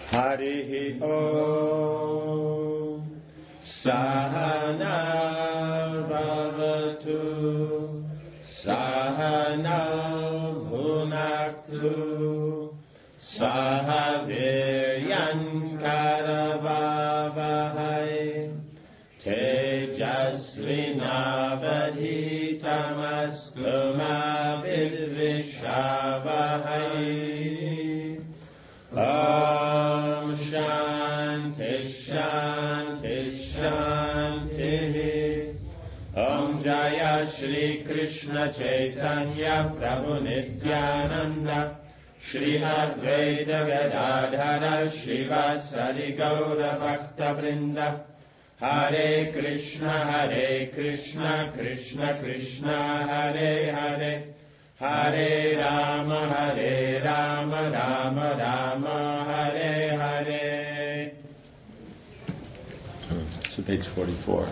Harihi Om Sahana Bhavatu Sahana Bhunaktu Saha Viryan Karavavahai Tejasvinavadhitamastu ma vidvishavahai. Om Shanti Shanti Shanti. Om Jaya Shri Krishna Chaitanya Prabhu Nityananda Shri Advaita Gadadhara Shivasari Gaura Bhakta Vrinda. Hare Krishna Krishna Krishna Hare Hare Hare Rama Rama Rama Hare Hare. So page 44.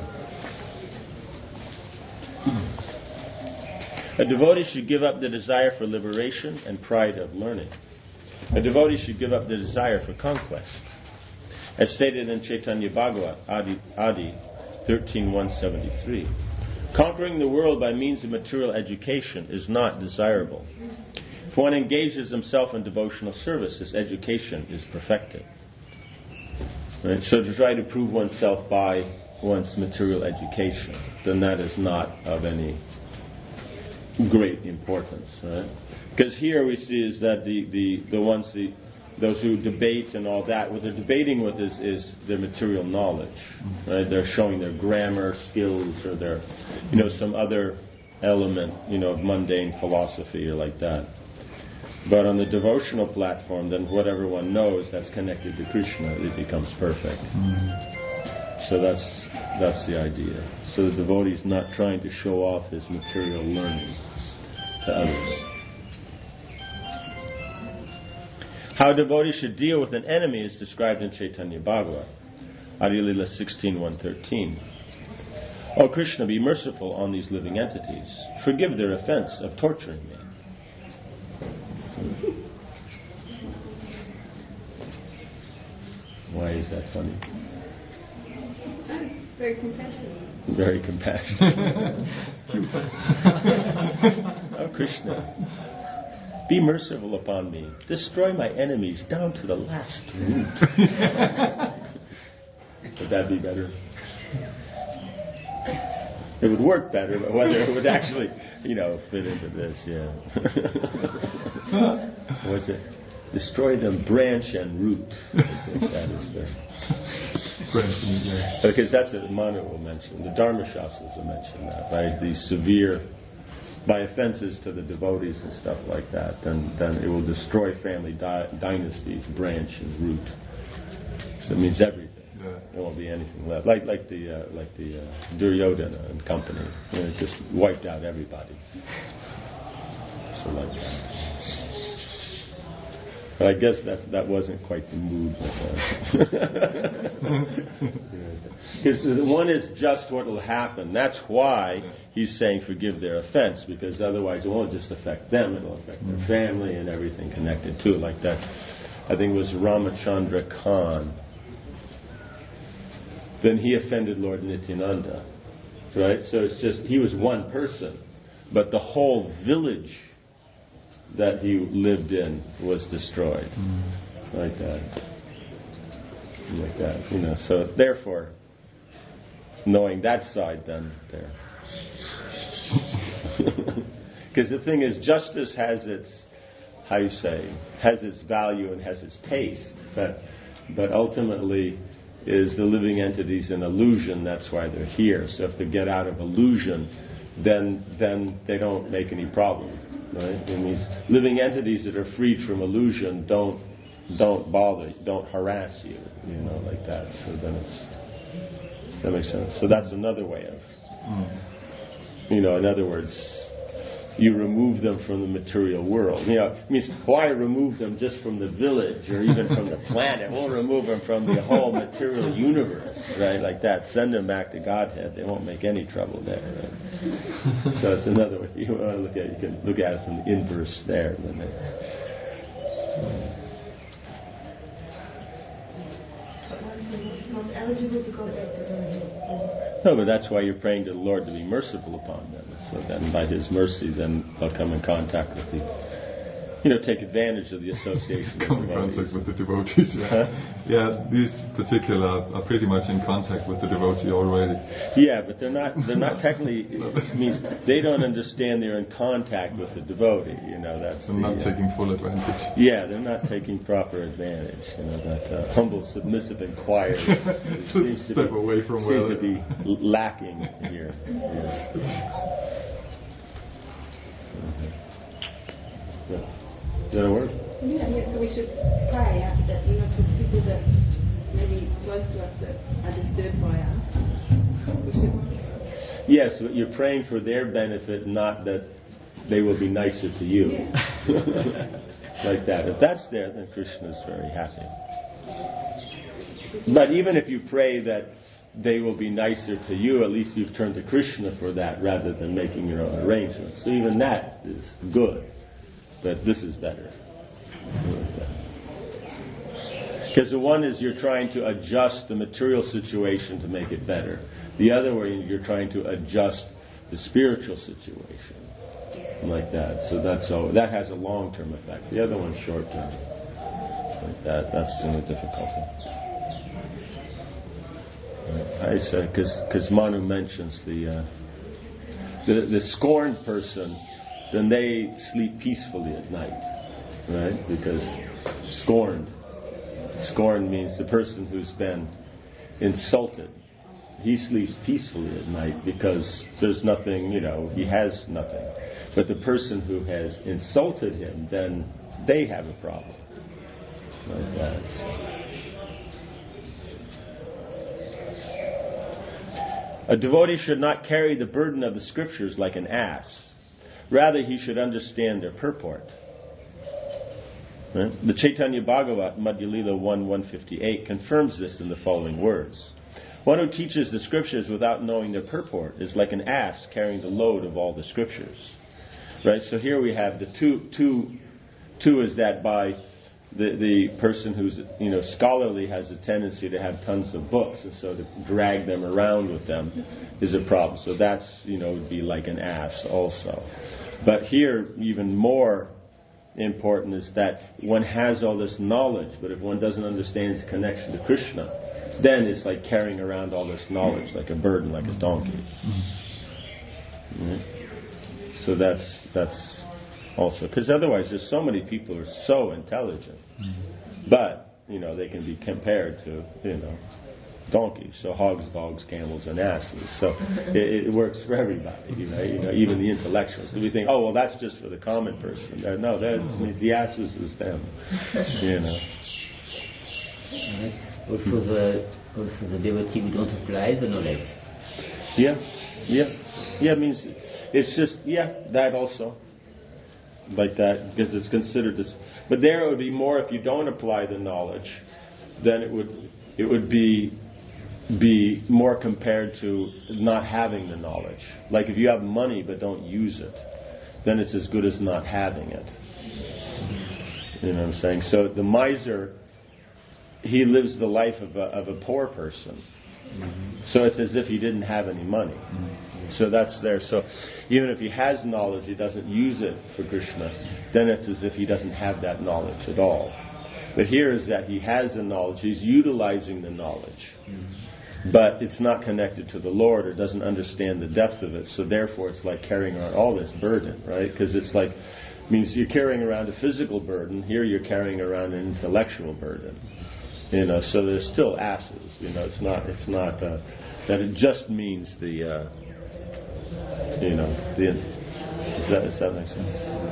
A devotee should give up the desire for liberation and pride of learning. A devotee should give up the desire for conquest. As stated in Chaitanya Bhagavat, Adi 13.173. Conquering the world by means of material education is not desirable. If one engages himself in devotional service, his education is perfected. Right? So to try to prove oneself by one's material education, then that is not of any great importance. Right? Because here we see is that those who debate and all that, what they're debating with is their material knowledge. Right? They're showing their grammar skills or their, some other element, of mundane philosophy or like that. But on the devotional platform, then whatever one knows that's connected to Krishna, it becomes perfect. So that's the idea. So the devotee is not trying to show off his material learning to others. How a devotee should deal with an enemy is described in Chaitanya Bhagavat, Adi Lila 16.113. O Krishna, be merciful on these living entities. Forgive their offense of torturing me. Why is that funny? Very compassionate. Very compassionate. Oh Krishna, be merciful upon me. Destroy my enemies down to the last root. Would that be better? It would work better, but whether it would actually, fit into this, yeah. Was it? Destroy them branch and root. I think that is the... Because that's what Manu will mention. The Dharma Shastras will mention that. By offenses to the devotees and stuff like that, then it will destroy family dynasties, branch and root. So it means everything. Yeah. There won't be anything left. Like the Duryodhana and company. It just wiped out everybody. So like that. But I guess that wasn't quite the mood. Because one is just what will happen. That's why he's saying forgive their offense, because otherwise it won't just affect them, it will affect their family and everything connected to it. Like that, I think it was Ramachandra Khan. Then he offended Lord Nityananda. Right? So it's just, he was one person, but the whole village that he lived in was destroyed. Like that. So therefore, knowing that side then there. Because the thing is, justice has its, has its value and has its taste, but ultimately is the living entities an illusion, that's why they're here. So if they get out of illusion, then they don't make any problem. Right? And these living entities that are freed from illusion don't bother, don't harass you, like that. So then that makes sense. So that's another way of, in other words, you remove them from the material world. It means why remove them just from the village or even from the planet? We'll remove them from the whole material universe, right? Like that. Send them back to Godhead. They won't make any trouble there. Right? So it's another way. You want to look at it. You can look at it from the inverse there. not eligible to go back to the No, but that's why you're praying to the Lord to be merciful upon them. So then by His mercy, then they'll come in contact with you. Take advantage of the association. Come in contact with the devotees. Yeah. Yeah, these particular are pretty much in contact with the devotee already. Yeah, but they're not technically. Means they don't understand they're in contact with the devotee. That's they're not taking full advantage. Yeah, they're not taking proper advantage. That humble, submissive inquiry seems to be lacking here. Yeah. Is that a word? Yeah, so we should pray that, for people that maybe close to us that are disturbed by us. We should. Yes, but you're praying for their benefit, not that they will be nicer to you. Yeah. Like that. If that's there, then Krishna is very happy. But even if you pray that they will be nicer to you, at least you've turned to Krishna for that rather than making your own arrangements. So even that is good. But this is better. Because the one is you're trying to adjust the material situation to make it better. The other way, you're trying to adjust the spiritual situation. Like that. So that has a long-term effect. The other one's short-term. Like that. That's the difficulty. I said, because Manu mentions the scorned person, then they sleep peacefully at night, right? Because scorned means the person who's been insulted. He sleeps peacefully at night because there's nothing, he has nothing. But the person who has insulted him, then they have a problem. Like that. A devotee should not carry the burden of the scriptures like an ass. Rather, he should understand their purport. Right? The Chaitanya Bhagavat, Madhya Lila 1:158, confirms this in the following words. One who teaches the scriptures without knowing their purport is like an ass carrying the load of all the scriptures. Right? So here we have the two is that by the person who's scholarly has a tendency to have tons of books, and so to drag them around with them is a problem. So that's would be like an ass also. But here, even more important is that one has all this knowledge, but if one doesn't understand its connection to Krishna, then it's like carrying around all this knowledge like a burden, like a donkey. Right? So that's also, because otherwise there's so many people who are so intelligent, but they can be compared to donkeys. So hogs, bogs, camels, and asses. So it works for everybody, even the intellectuals. So we think, oh well, that's just for the common person. No, that means the asses is them. Also the devotee who don't apply the knowledge. Yeah. It means it's just that also. Like that, because it's considered this. But there it would be more if you don't apply the knowledge, then it would be more compared to not having the knowledge. Like if you have money but don't use it, then it's as good as not having it. You know what I'm saying? So the miser, he lives the life of a poor person. So it's as if he didn't have any money. So that's there. So even if he has knowledge, he doesn't use it for Krishna, then it's as if he doesn't have that knowledge at all. But here is that he has the knowledge, he's utilizing the knowledge, but it's not connected to the Lord or doesn't understand the depth of it. So therefore it's like carrying around all this burden, right? Because it's like, means you're carrying around a physical burden, here you're carrying around an intellectual burden. So there's still asses. It's not that it just means the. Does that make sense?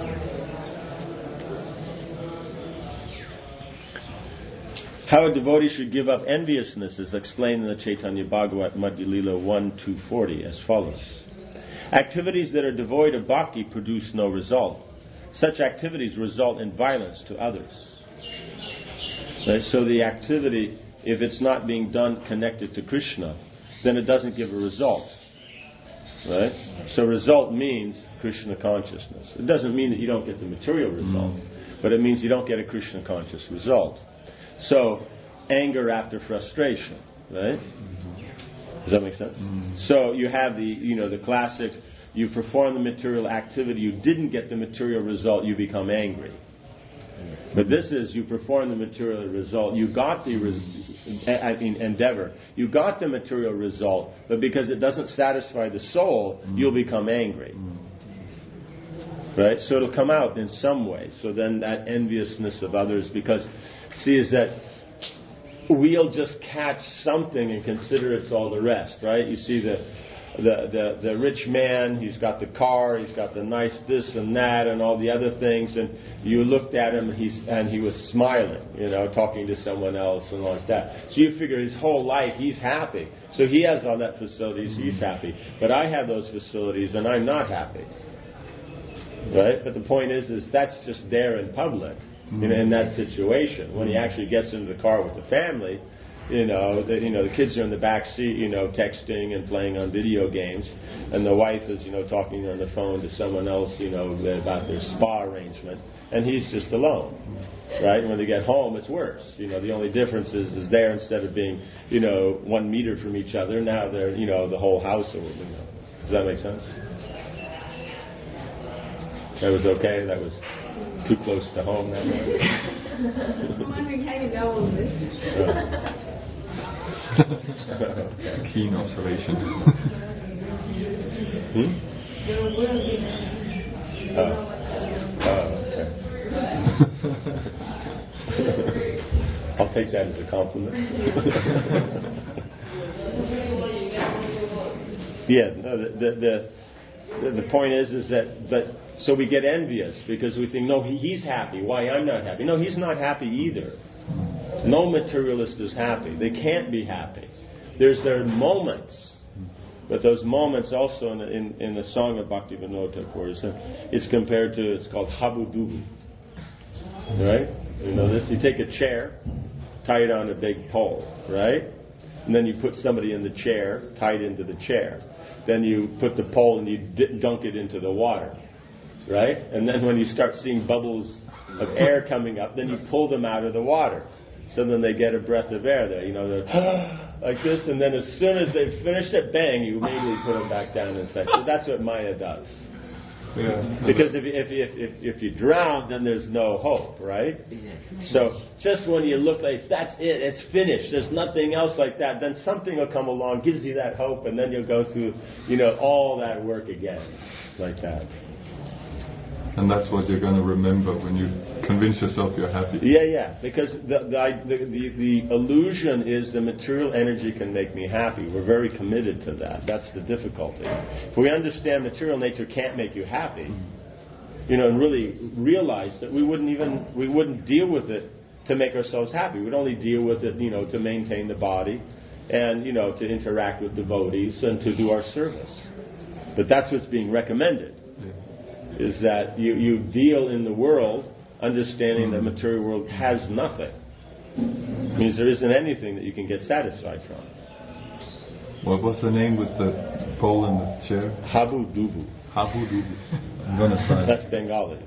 How a devotee should give up enviousness is explained in the Chaitanya Bhagavat Madhya Lila 1:240 as follows: activities that are devoid of bhakti produce no result. Such activities result in violence to others. Right? So the activity, if it's not being done connected to Krishna, then it doesn't give a result. Right? So result means Krishna consciousness. It doesn't mean that you don't get the material result, but it means you don't get a Krishna conscious result. So anger after frustration, right? Does that make sense? So you have the classic, you perform the material activity, you didn't get the material result, you become angry. But this is, you perform the material result, you got the endeavor, you got the material result, but because it doesn't satisfy the soul, you'll become angry. Right? So it'll come out in some way. So then that enviousness of others, because, see, is that we'll just catch something and consider it's all the rest, right? You see the rich man, he's got the car, he's got the nice this and that and all the other things, and you looked at him and he was smiling, talking to someone else and like that. So you figure his whole life he's happy. So he has all that facilities, he's happy. But I have those facilities and I'm not happy. Right? But the point is that's just there in public, in that situation. When he actually gets into the car with the family, the kids are in the back seat, texting and playing on video games, and the wife is, talking on the phone to someone else, about their spa arrangement, and he's just alone. Right? And when they get home, it's worse. The only difference is there, instead of being, 1 meter from each other, now they're, the whole house. Does that make sense? That was okay? That was too close to home? I'm wondering how you know all this. Keen observation. Okay. I'll take that as a compliment. Yeah, no, the point is that, but so we get envious because we think, no, he's happy. Why I'm not happy? No, he's not happy either. No materialist is happy. They can't be happy. There's their moments, but those moments also in the song of Bhaktivinoda Thakur, it's compared to, it's called Habu Dubu. Right? This. You take a chair, tie it on a big pole, right? And then you put somebody in the chair, tied into the chair. Then you put the pole and you dunk it into the water, right? And then when you start seeing bubbles of air coming up, then you pull them out of the water. So then they get a breath of air there, they're like this, and then as soon as they've finished it, bang, you immediately put them back down inside. So that's what Maya does. Yeah. Because if you drown, then there's no hope, right? So just when you look like that's it, it's finished, there's nothing else like that, then something will come along, gives you that hope, and then you'll go through, all that work again, like that. And that's what you're going to remember when you convince yourself you're happy. Yeah. Because the illusion is the material energy can make me happy. We're very committed to that. That's the difficulty. If we understand material nature can't make you happy, and really realize that we wouldn't deal with it to make ourselves happy. We'd only deal with it, to maintain the body and, to interact with devotees and to do our service. But that's what's being recommended. Is that you deal in the world understanding the material world has nothing. It means there isn't anything that you can get satisfied from. What was the name with the pole and the chair? Habu Dubu. Habu Dubu. I'm going to try. That's Bengali.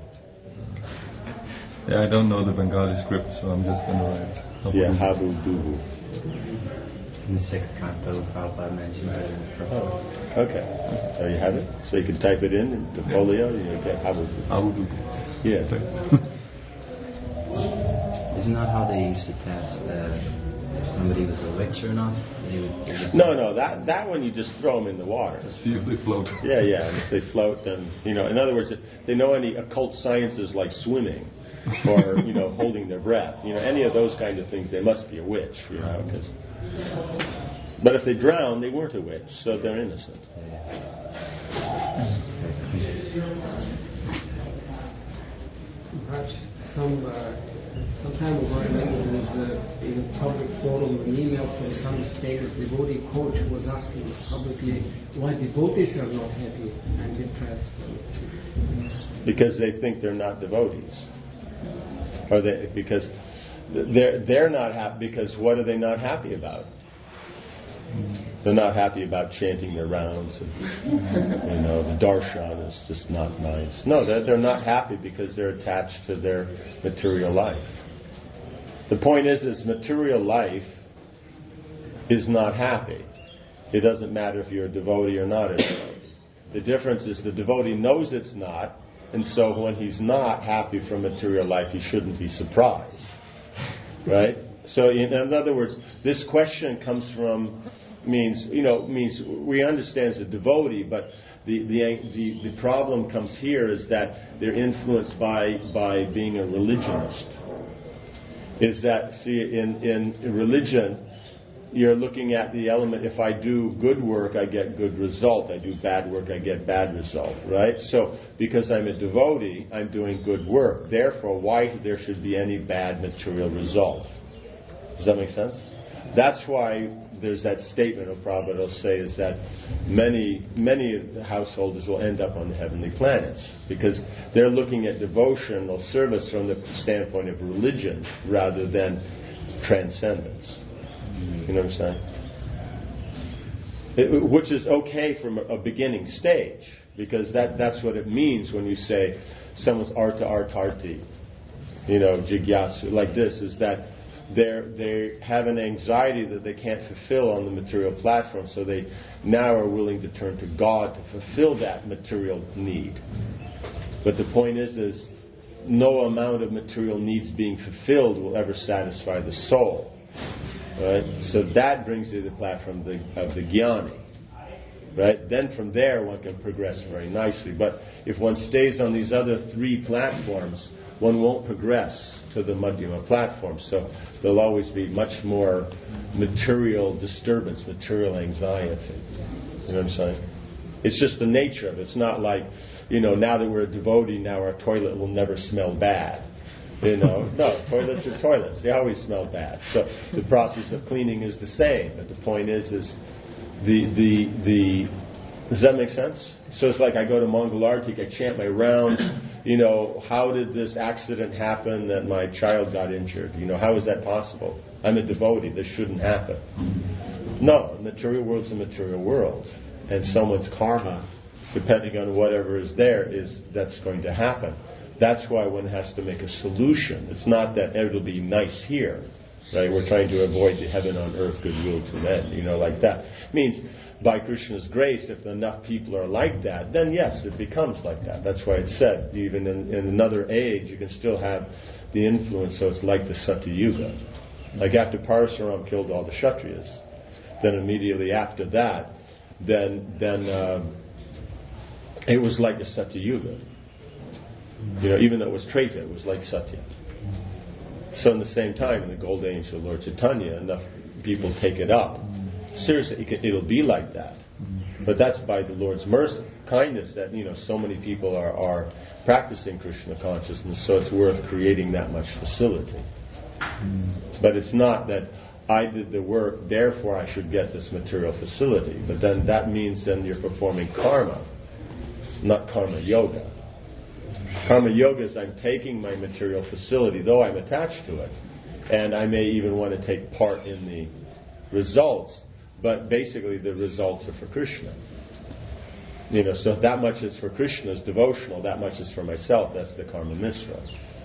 Yeah, I don't know the Bengali script, so I'm just going to write Habu Dubu. In the sixth canto, Prabhupada mentions it. Okay. So you have it? So you can type it in the folio, you get Habu Dubu. Yeah. Isn't that how they used to test if somebody was a witch or not? No, that one you just throw them in the water. To see if they float. Yeah, and if they float, then, in other words, if they know any occult sciences like swimming or, holding their breath, any of those kind of things, they must be a witch, because... But if they drown, they weren't a witch, so they're innocent. Perhaps some time ago, I remember there was in a public forum an email from some famous devotee coach who was asking publicly why devotees are not happy and depressed. Because they think they're not devotees, because they're not happy. Because what are they not happy about? They're not happy about chanting their rounds. And, the darshan is just not nice. No, they're not happy because they're attached to their material life. The point is material life is not happy. It doesn't matter if you're a devotee or not a devotee. The difference is the devotee knows it's not, and so when he's not happy from material life, he shouldn't be surprised. Right? So in other words, this question comes from, means we understand as a devotee, but the problem comes here is that they're influenced by being a religionist. Is that, see, in religion, you're looking at the element, if I do good work, I get good result. I do bad work, I get bad result, right? So, because I'm a devotee, I'm doing good work. Therefore, why there should be any bad material result? Does that make sense? That's why there's that statement of Prabhupada will say is that many householders will end up on the heavenly planets because they're looking at devotional service from the standpoint of religion rather than transcendence. You know what I'm saying? Which is okay from a beginning stage, because that's what it means when you say someone's arta artarti, jigyasu, like this, is that they have an anxiety that they can't fulfill on the material platform, so they now are willing to turn to God to fulfill that material need. But the point is no amount of material needs being fulfilled will ever satisfy the soul. Right? So that brings you to the platform of the jnani. Right? Then from there one can progress very nicely. But if one stays on these other three platforms, one won't progress to the Madhyama platform. So there'll always be much more material disturbance, material anxiety. You know what I'm saying? It's just the nature of it. It's not like, now that we're a devotee, now our toilet will never smell bad. No, toilets are toilets. They always smell bad. So the process of cleaning is the same. But the point is does that make sense? So it's like I go to Mangalartik, I chant my rounds, how did this accident happen that my child got injured? How is that possible? I'm a devotee, this shouldn't happen. No, the material world's a material world. And someone's karma, depending on whatever is there, that's going to happen. That's why one has to make a solution. It's not that it'll be nice here, right? We're trying to avoid the heaven on earth goodwill to men, like that. It means by Krishna's grace, if enough people are like that, then yes, it becomes like that. That's why it's said, even in another age, you can still have the influence, so it's like the Satya Yuga. Like after Parasuram killed all the Kshatriyas, then immediately after that, then it was like the Satya Yuga. Even though it was Treta, it was like Satya. So in the same time, in the Gold Age of Lord Chaitanya, enough people take it up. Seriously, it'll be like that. But that's by the Lord's mercy, kindness that, so many people are practicing Krishna consciousness, so it's worth creating that much facility. But it's not that I did the work, therefore I should get this material facility. But then that means then you're performing karma, not karma yoga. Karma yoga is I'm taking my material facility, though I'm attached to it, and I may even want to take part in the results, but basically the results are for Krishna. So that much is for Krishna is devotional, that much is for myself, that's the karma misra.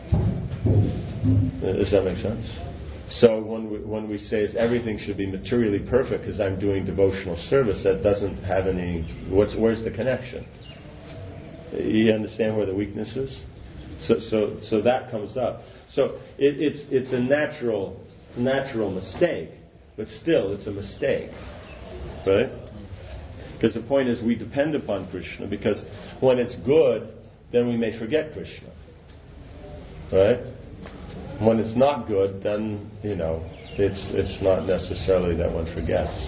Does that make sense? So when we say everything should be materially perfect because I'm doing devotional service, that doesn't have any, where's the connection? You understand where the weakness is? So that comes up. So it's a natural mistake, but still it's a mistake, right? Because the point is we depend upon Krishna, because when it's good, then we may forget Krishna, right? When it's not good, then it's not necessarily that one forgets.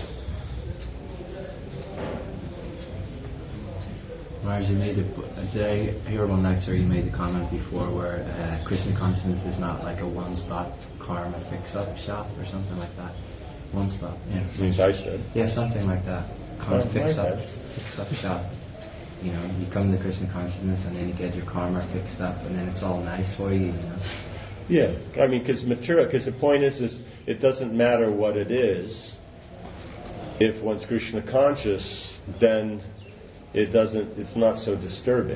Maharaj, did I hear one lecture you made the comment before where Krishna consciousness is not like a one-stop karma fix-up shop or something like that? One-stop. Yeah. Means I said. Yeah, something like that. Karma fix-up shop. You come to Krishna consciousness and then you get your karma fixed up and then it's all nice for you. Yeah, because the point is it doesn't matter what it is. If one's Krishna conscious, then it's not so disturbing.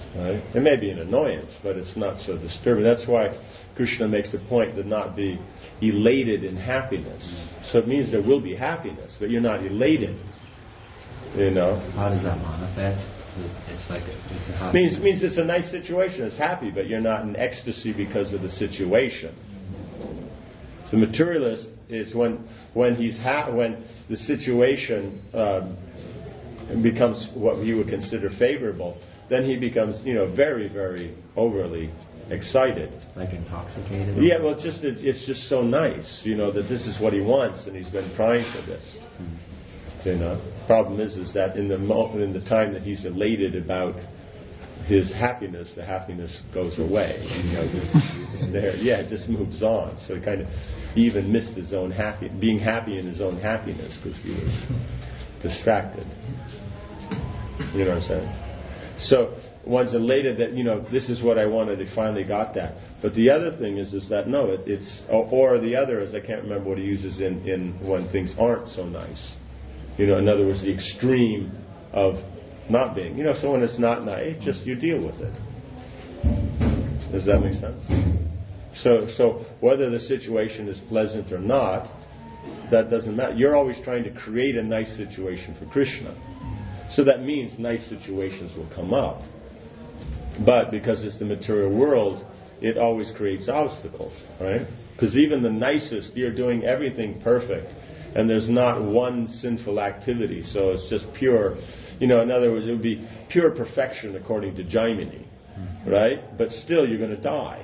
Right? It may be an annoyance, but it's not so disturbing. That's why Krishna makes the point to not be elated in happiness. So it means there will be happiness, but you're not elated. You know. How does that manifest? It's like it's a means it's a nice situation. It's happy, but you're not in ecstasy because of the situation. The materialist is when the situation becomes what you would consider favorable, then he becomes very, very overly excited, like intoxicated. Yeah, well, it's just so nice, that this is what he wants, and he's been trying for this. Problem is that in the time that he's elated about his happiness, the happiness goes away. It just moves on. So he even missed his own being happy in his own happiness because he was distracted. You know what I'm saying? So one's elated that this is what I wanted. He finally got that. But the other thing is that no, it's or the other is I can't remember what he uses in when things aren't so nice. In other words, the extreme of not being. So when it's not nice, just you deal with it. Does that make sense? So whether the situation is pleasant or not, that doesn't matter. You're always trying to create a nice situation for Krishna. So that means nice situations will come up. But because it's the material world, it always creates obstacles, right? Because even the nicest, you're doing everything perfect, and there's not one sinful activity, so it's just pure. In other words, it would be pure perfection according to Jaimini, right? But still, you're going to die.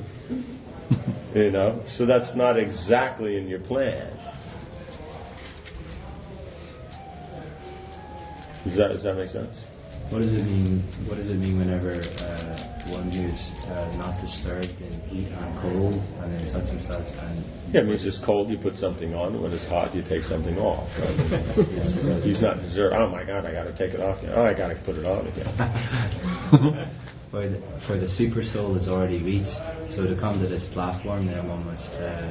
So that's not exactly in your plan. Does that make sense? What does it mean? What does it mean whenever one is not disturbed in heat and cold, and then such and such? It means it's cold, you put something on. When it's hot, you take something off. Right? He's not disturbed. Oh my God, I got to take it off again. Oh, I got to put it on again. For the super soul is already reached. So to come to this platform, then one must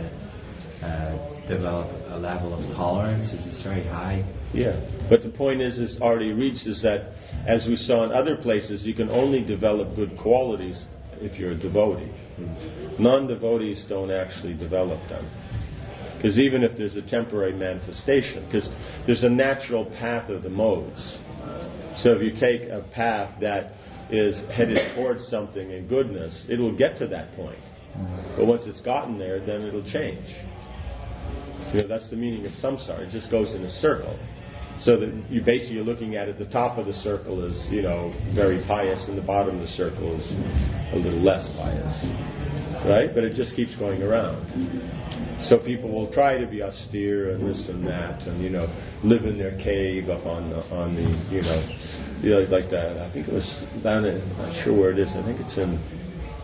develop a level of tolerance. It's very high. Yeah, but the point is already reached is that, as we saw in other places, you can only develop good qualities if you're a devotee. Non-devotees don't actually develop them. Because even if there's a temporary manifestation, because there's a natural path of the modes. So if you take a path that is headed towards something in goodness, it will get to that point. But once it's gotten there, then it'll change. That's the meaning of samsara. It just goes in a circle. So that you're looking at it, the top of the circle is, very pious, and the bottom of the circle is a little less pious. Right? But it just keeps going around. So people will try to be austere and this and that, and, live in their cave up on the like that. I think it was down in, I'm not sure where it is, I think it's in,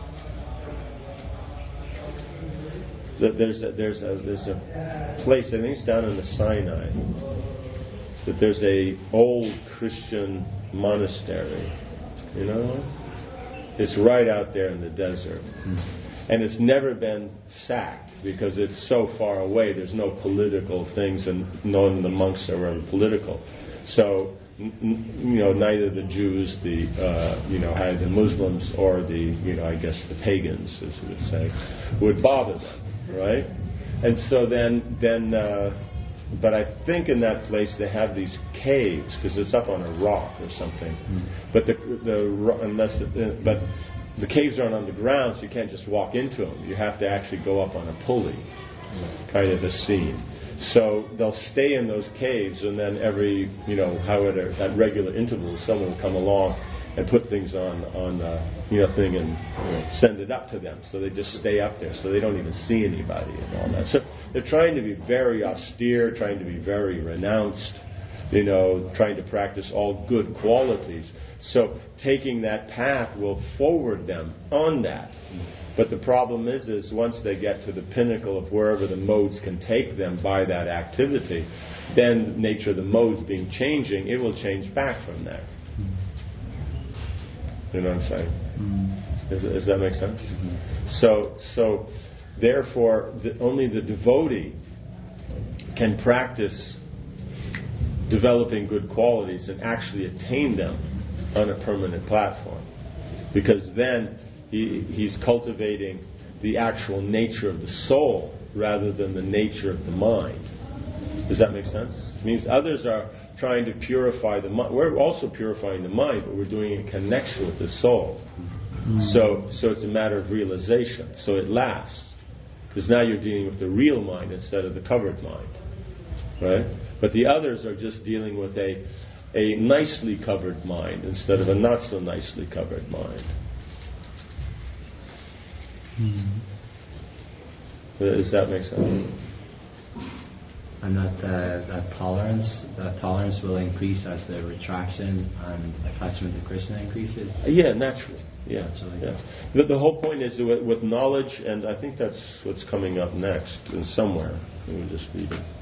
there's a place, I think it's down in the Sinai, that there's a old Christian monastery, It's right out there in the desert. And it's never been sacked because it's so far away. There's no political things, and none of the monks are ever political. So, neither the Jews, the Muslims, or I guess the pagans, as we would say, would bother them, right? And so but I think in that place they have these caves because it's up on a rock or something. But but the caves aren't on the ground, so you can't just walk into them. You have to actually go up on a pulley, kind of a scene. So they'll stay in those caves, and then every, however, at regular intervals, someone will come along and put things on thing and send it up to them. So they just stay up there, so they don't even see anybody and all that. So they're trying to be very austere, trying to be very renounced, trying to practice all good qualities. So taking that path will forward them on that. But the problem is once they get to the pinnacle of wherever the modes can take them by that activity, then the nature of the modes being changing, it will change back from there. You know what I'm saying? Does that make sense? So therefore, only the devotee can practice developing good qualities and actually attain them on a permanent platform. Because then he's cultivating the actual nature of the soul rather than the nature of the mind. Does that make sense? It means others are trying to purify the mind. We're also purifying the mind, but we're doing it in connection with the soul. So it's a matter of realization. So it lasts. Because now you're dealing with the real mind instead of the covered mind. Right? But the others are just dealing with a nicely covered mind instead of a not so nicely covered mind. Does that make sense? And that tolerance will increase as the retraction and attachment to Krishna increases? Yeah, naturally. Yeah. But the whole point is that with knowledge, and I think that's what's coming up next in somewhere. Let me just read it.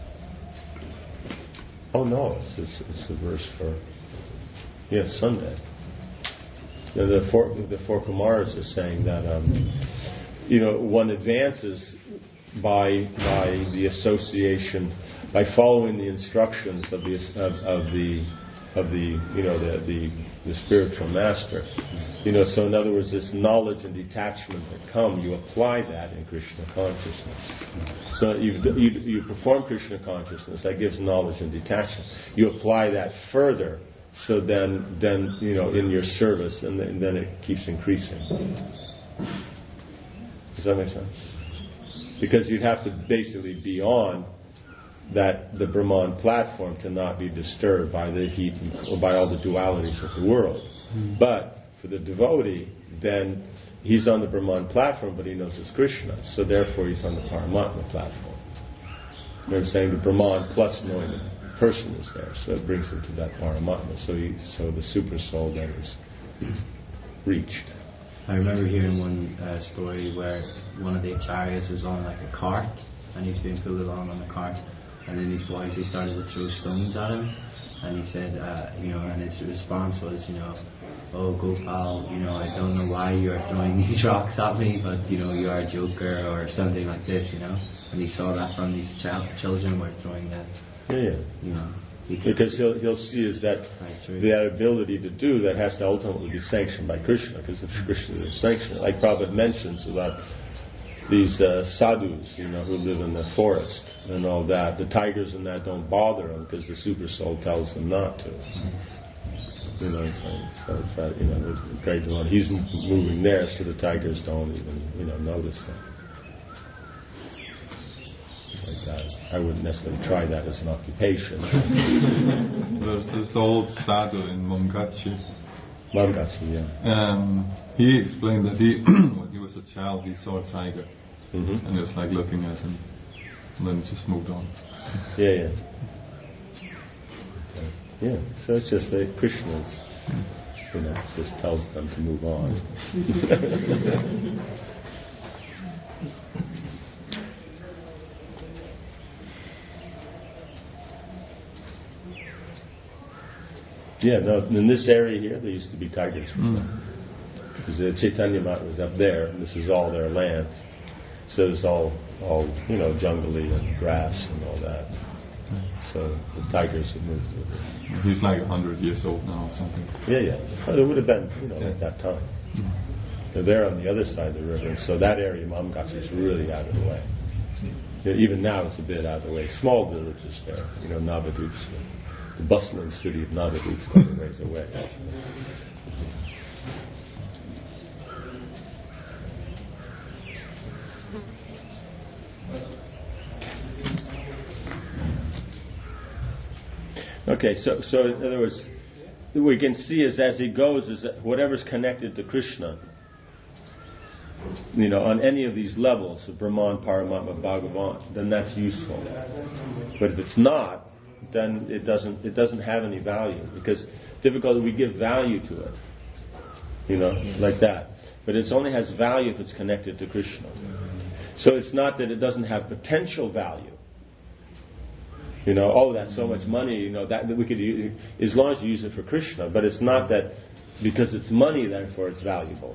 Oh no, it's a verse for Sunday. The four Kumaras are saying that one advances by the association, by following the instructions of the spiritual master. So in other words, this knowledge and detachment that come, you apply that in Krishna consciousness. So you perform Krishna consciousness, that gives knowledge and detachment. You apply that further, so then in your service, and then it keeps increasing. Does that make sense? Because you'd have to basically be on the Brahman platform to not be disturbed by the heat or by all the dualities of the world. But for the devotee, then he's on the Brahman platform, but he knows it's Krishna, so therefore he's on the Paramatma platform. You know what I'm saying? The Brahman plus knowing the person is there, so it brings him to that Paramatma. So the super soul then is reached. I remember hearing one story where one of the acharyas was on like a cart, and he's being pulled along on the cart, and then these boys, he started to throw stones at him, and he said, and his response was, oh Gopal, I don't know why you're throwing these rocks at me, but you are a joker or something like this, And he saw that from these children were throwing that. Because he'll see is that that ability to do that has to ultimately be sanctioned by Krishna, because if Krishna is sanctioned, like Prabhupada mentions about these sadhus, who live in the forest and all that, the tigers and that don't bother them because the super soul tells them not to. So it's that, the great one, he's moving there, so the tigers don't even, notice that. Like that. I wouldn't necessarily try that as an occupation. There's this old sadhu in Mamgachi. He explained that when he was a child, he saw a tiger, and he was like looking at him, and then just moved on. Yeah. So it's just that Krishna's, just tells them to move on. Yeah, no, in this area here, there used to be tigers. Because the Chaitanya Mat was up there, and this is all their land. So it's all jungly and grass and all that. So the tigers have moved to it. He's like 100 years old now or something. Yeah. But it would have been, at that time. They're on the other side of the river, and so that area, Mamgachi, is really out of the way. Even now it's a bit out of the way. Small villages there, Navadvip. The bustling city of Navadvip is quite a ways away. Okay, so in other words, we can see as he goes is that whatever's connected to Krishna, on any of these levels of Brahman, Paramatma, Bhagavan, then that's useful. But if it's not, then it doesn't have any value, because difficulty we give value to it, like that. But it only has value if it's connected to Krishna. So it's not that it doesn't have potential value. That's so much money, that we could use, as long as you use it for Krishna. But it's not that because it's money, therefore it's valuable.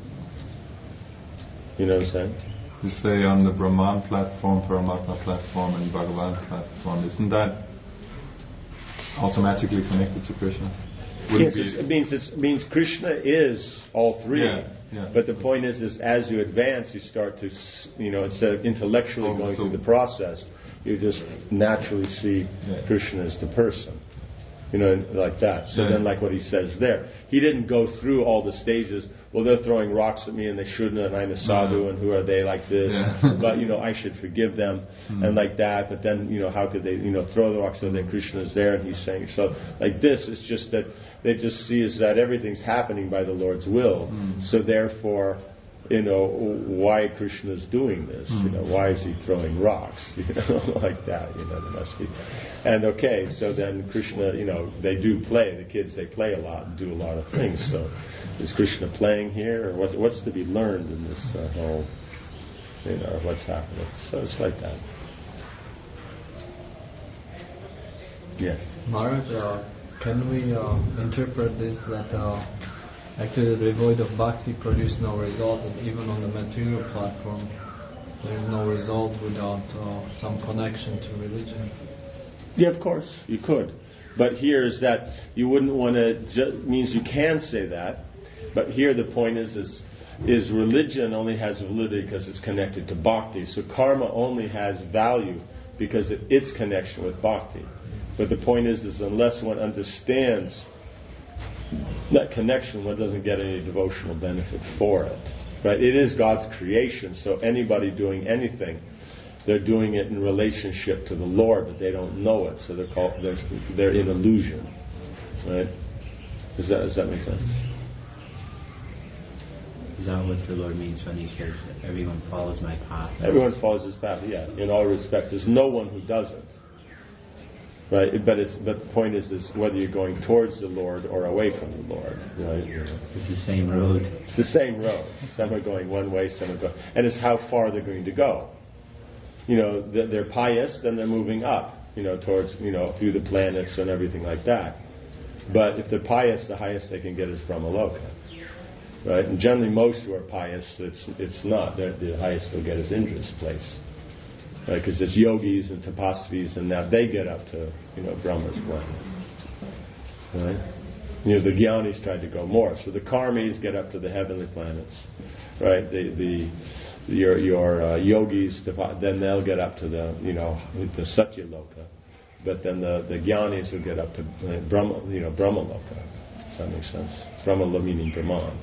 You know what I'm saying? You say on the Brahman platform, Paramatma platform, and Bhagavan platform, isn't that automatically connected to Krishna? It means Krishna is all three. Yeah. But the point is as you advance, you start to, instead of intellectually going through the process, you just naturally see Krishna as the person. Like that. So then, like what he says there, he didn't go through all the stages. Well, they're throwing rocks at me and they shouldn't, and I'm a sadhu, and who are they like this? But, I should forgive them, and like that. But then, how could they, throw the rocks so that Krishna is there and he's saying, so like this, it's just that they just see is that everything's happening by the Lord's will. So therefore, why Krishna's doing this? Why is he throwing rocks? Like that. There must be. And okay, so then Krishna, they do play. The kids, they play a lot and do a lot of things. So is Krishna playing here, or what's to be learned in this whole, what's happening? So it's like that. Yes. Maharaj, can we interpret this that actually the devoid of bhakti produce no result, and even on the material platform there is no result without some connection to religion? Yeah, of course, you could. But here is that you wouldn't want to, means you can say that, but here the point is religion only has validity because it's connected to bhakti. So karma only has value because of its connection with bhakti. But the point is unless one understands that connection, one doesn't get any devotional benefit for it. Right? It is God's creation, so anybody doing anything, they're doing it in relationship to the Lord, but they don't know it, so they're in illusion. Right? Does that make sense? Is that what the Lord means when he says, everyone follows my path? Everyone follows his path, yeah, in all respects. There's no one who doesn't. Right, but the point is whether you're going towards the Lord or away from the Lord. Right? It's the same road. It's the same road. Some are going one way, some are going, and it's how far they're going to go. They're pious, then they're moving up. Towards through the planets and everything like that. But if they're pious, the highest they can get is Brahmaloka. Right, and generally most who are pious, it's not. The highest they'll get is Indra's place. Right, because it's yogis and tapasvis, and now they get up to Brahma's planet. Right, the jnanis try to go more, so the karmis get up to the heavenly planets. Right, your yogis, then they'll get up to the Satyaloka, but then the jnanis will get up to Brahmaloka. Does that make sense? Brahma meaning Brahman.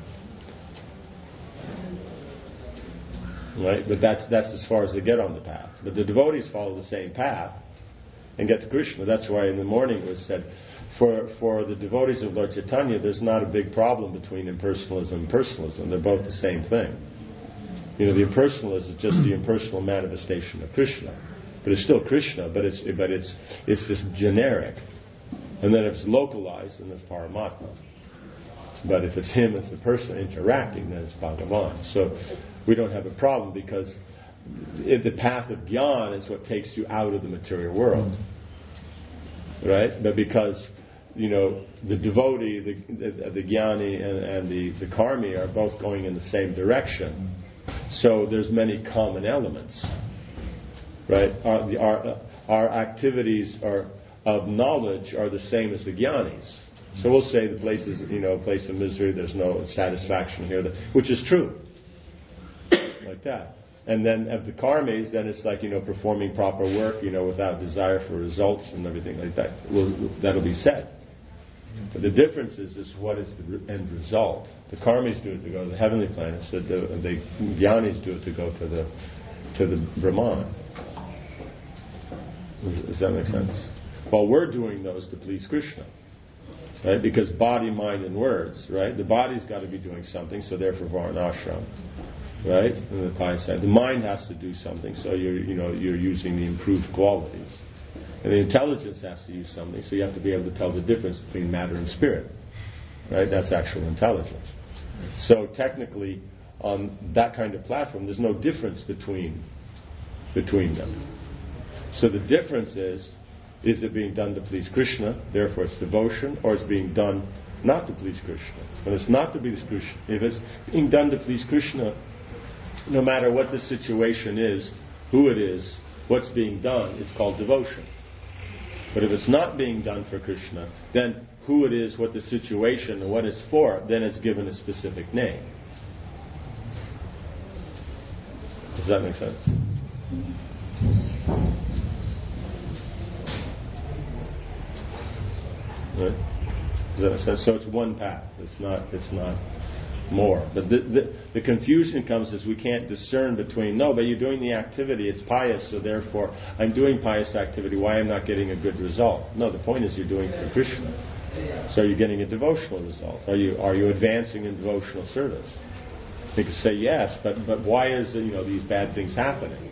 Right, but that's as far as they get on the path. But the devotees follow the same path and get to Krishna. That's why in the morning it was said, for the devotees of Lord Chaitanya, there's not a big problem between impersonalism and personalism. They're both the same thing. The impersonalism is just the impersonal manifestation of Krishna, but it's still Krishna. But it's just generic. And then if it's localized, then it's Paramatma. But if it's him as the person interacting, then it's Bhagavan. So we don't have a problem because the path of jnana is what takes you out of the material world. Right? But because, the devotee, the jnani and the karmi are both going in the same direction. So there's many common elements. Right? Our activities of knowledge are the same as the jnanis. So we'll say the place is, a place of misery, there's no satisfaction here, which is true. Like that. And then of the karmis, then it's like, performing proper work, without desire for results and everything like that. That'll be said. But the difference is what is the end result. The karmis do it to go to the heavenly planets, the jnanis do it to go to the Brahman. Does that make sense? While we're doing those to please Krishna. Right? Because body, mind, and words, right? The body's got to be doing something, so therefore varnashram. Right? On the pious side. The mind has to do something, so you're using the improved qualities. And the intelligence has to use something, so you have to be able to tell the difference between matter and spirit. Right? That's actual intelligence. So technically, on that kind of platform, there's no difference between them. So the difference is it being done to please Krishna, therefore it's devotion, or it's being done not to please Krishna? When it's not to please Krishna, if it's being done to please Krishna, no matter what the situation is, who it is, what's being done, it's called devotion. But if it's not being done for Krishna, then who it is, what the situation, and what it's for, then it's given a specific name. Does that make sense? Right? Does that make sense? So it's one path. It's not more. But the confusion comes as we can't discern between, no, but you're doing the activity, it's pious, so therefore I'm doing pious activity, why I'm not getting a good result? No, the point is you're doing it for Krishna. So you're getting a devotional result. Are you advancing in devotional service? They could say yes, but why is these bad things happening?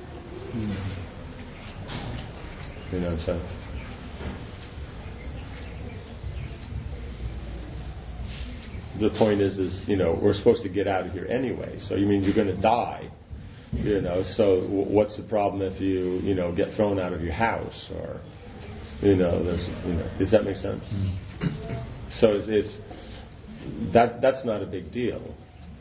You know what I'm saying? The point is we're supposed to get out of here anyway. So you mean you're going to die? So what's the problem if you get thrown out of your house or does that make sense? So that's not a big deal.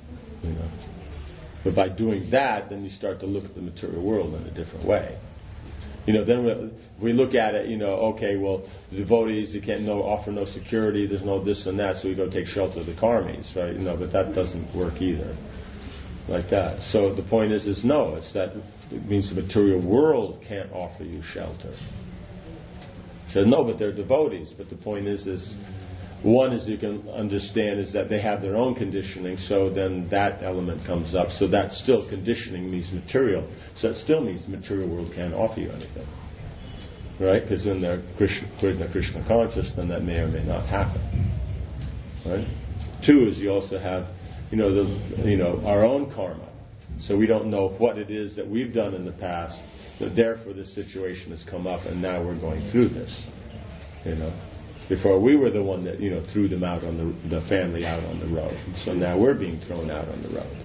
But by doing that, then you start to look at the material world in a different way. Then we look at it, okay, well, the devotees, you can't offer no security, there's no this and that, so we go take shelter of the karmis, right? But that doesn't work either, like that. So the point is no, it means the material world can't offer you shelter. So no, but they're devotees. But the point is one is you can understand is that they have their own conditioning, so then that element comes up. So that still conditioning means material. So that still means the material world can't offer you anything. Right? Because when they're Krishna conscious, then that may or may not happen. Right? Two is you also have, our own karma. So we don't know what it is that we've done in the past, but therefore this situation has come up and now we're going through this. Before we were the one that threw them out on the family out on the road. So now we're being thrown out on the road.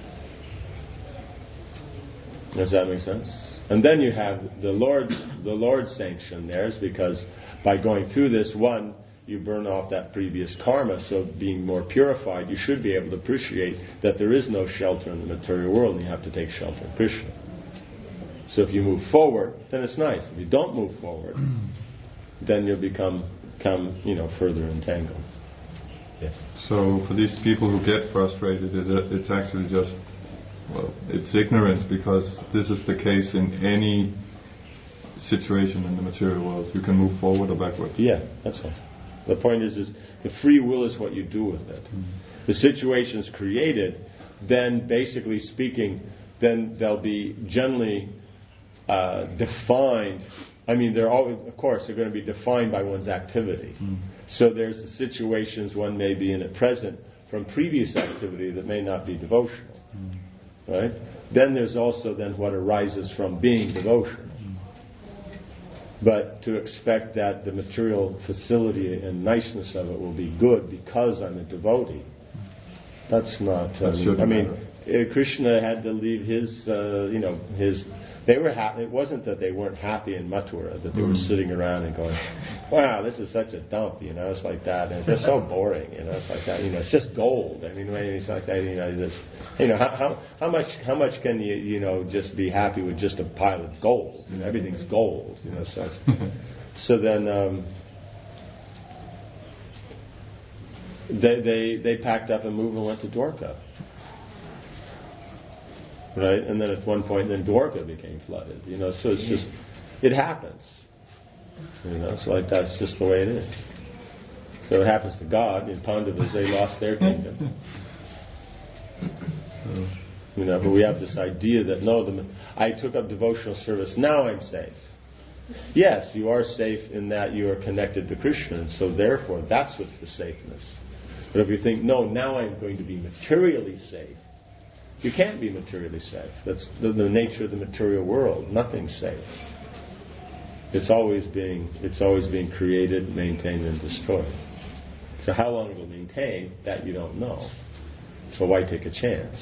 Does that make sense? And then you have the Lord's sanction there, is because by going through this, one, you burn off that previous karma. So being more purified, you should be able to appreciate that there is no shelter in the material world, and you have to take shelter in Krishna. So if you move forward, then it's nice. If you don't move forward, then you'll become further entangled. Yes. So for these people who get frustrated, it's actually just, it's ignorance, because this is the case in any situation in the material world. You can move forward or backward. Yeah, that's all. The point is the free will is what you do with it. The situation's created, then basically speaking, then they'll be generally defined. I mean, they're always, of course, they're going to be defined by one's activity. So there's the situations one may be in at present from previous activity that may not be devotional. Right? Then there's also then what arises from being devotional. But to expect that the material facility and niceness of it will be good because I'm a devotee, that's not. Krishna had to leave his. They were happy. It wasn't that they weren't happy in Mathura, that they were sitting around and going, "Wow, this is such a dump," it's like that, and it's just so boring, it's like that, it's just gold. I mean, it's like that, how much can you just be happy with just a pile of gold? Everything's gold, So then they packed up and moved and went to Dwarka. Right, and then at one point, then Dwarka became flooded. So it's just, it happens. It's like that's just the way it is. So it happens to God. In Pandavas, they lost their kingdom. But we have this idea that I took up devotional service. Now I'm safe. Yes, you are safe in that you are connected to Krishna, and so therefore that's what's the safeness. But if you think, no, now I'm going to be materially safe. You can't be materially safe. That's the nature of the material world. Nothing's safe. It's always being created, maintained, and destroyed. So how long it'll maintain, that you don't know. So why take a chance?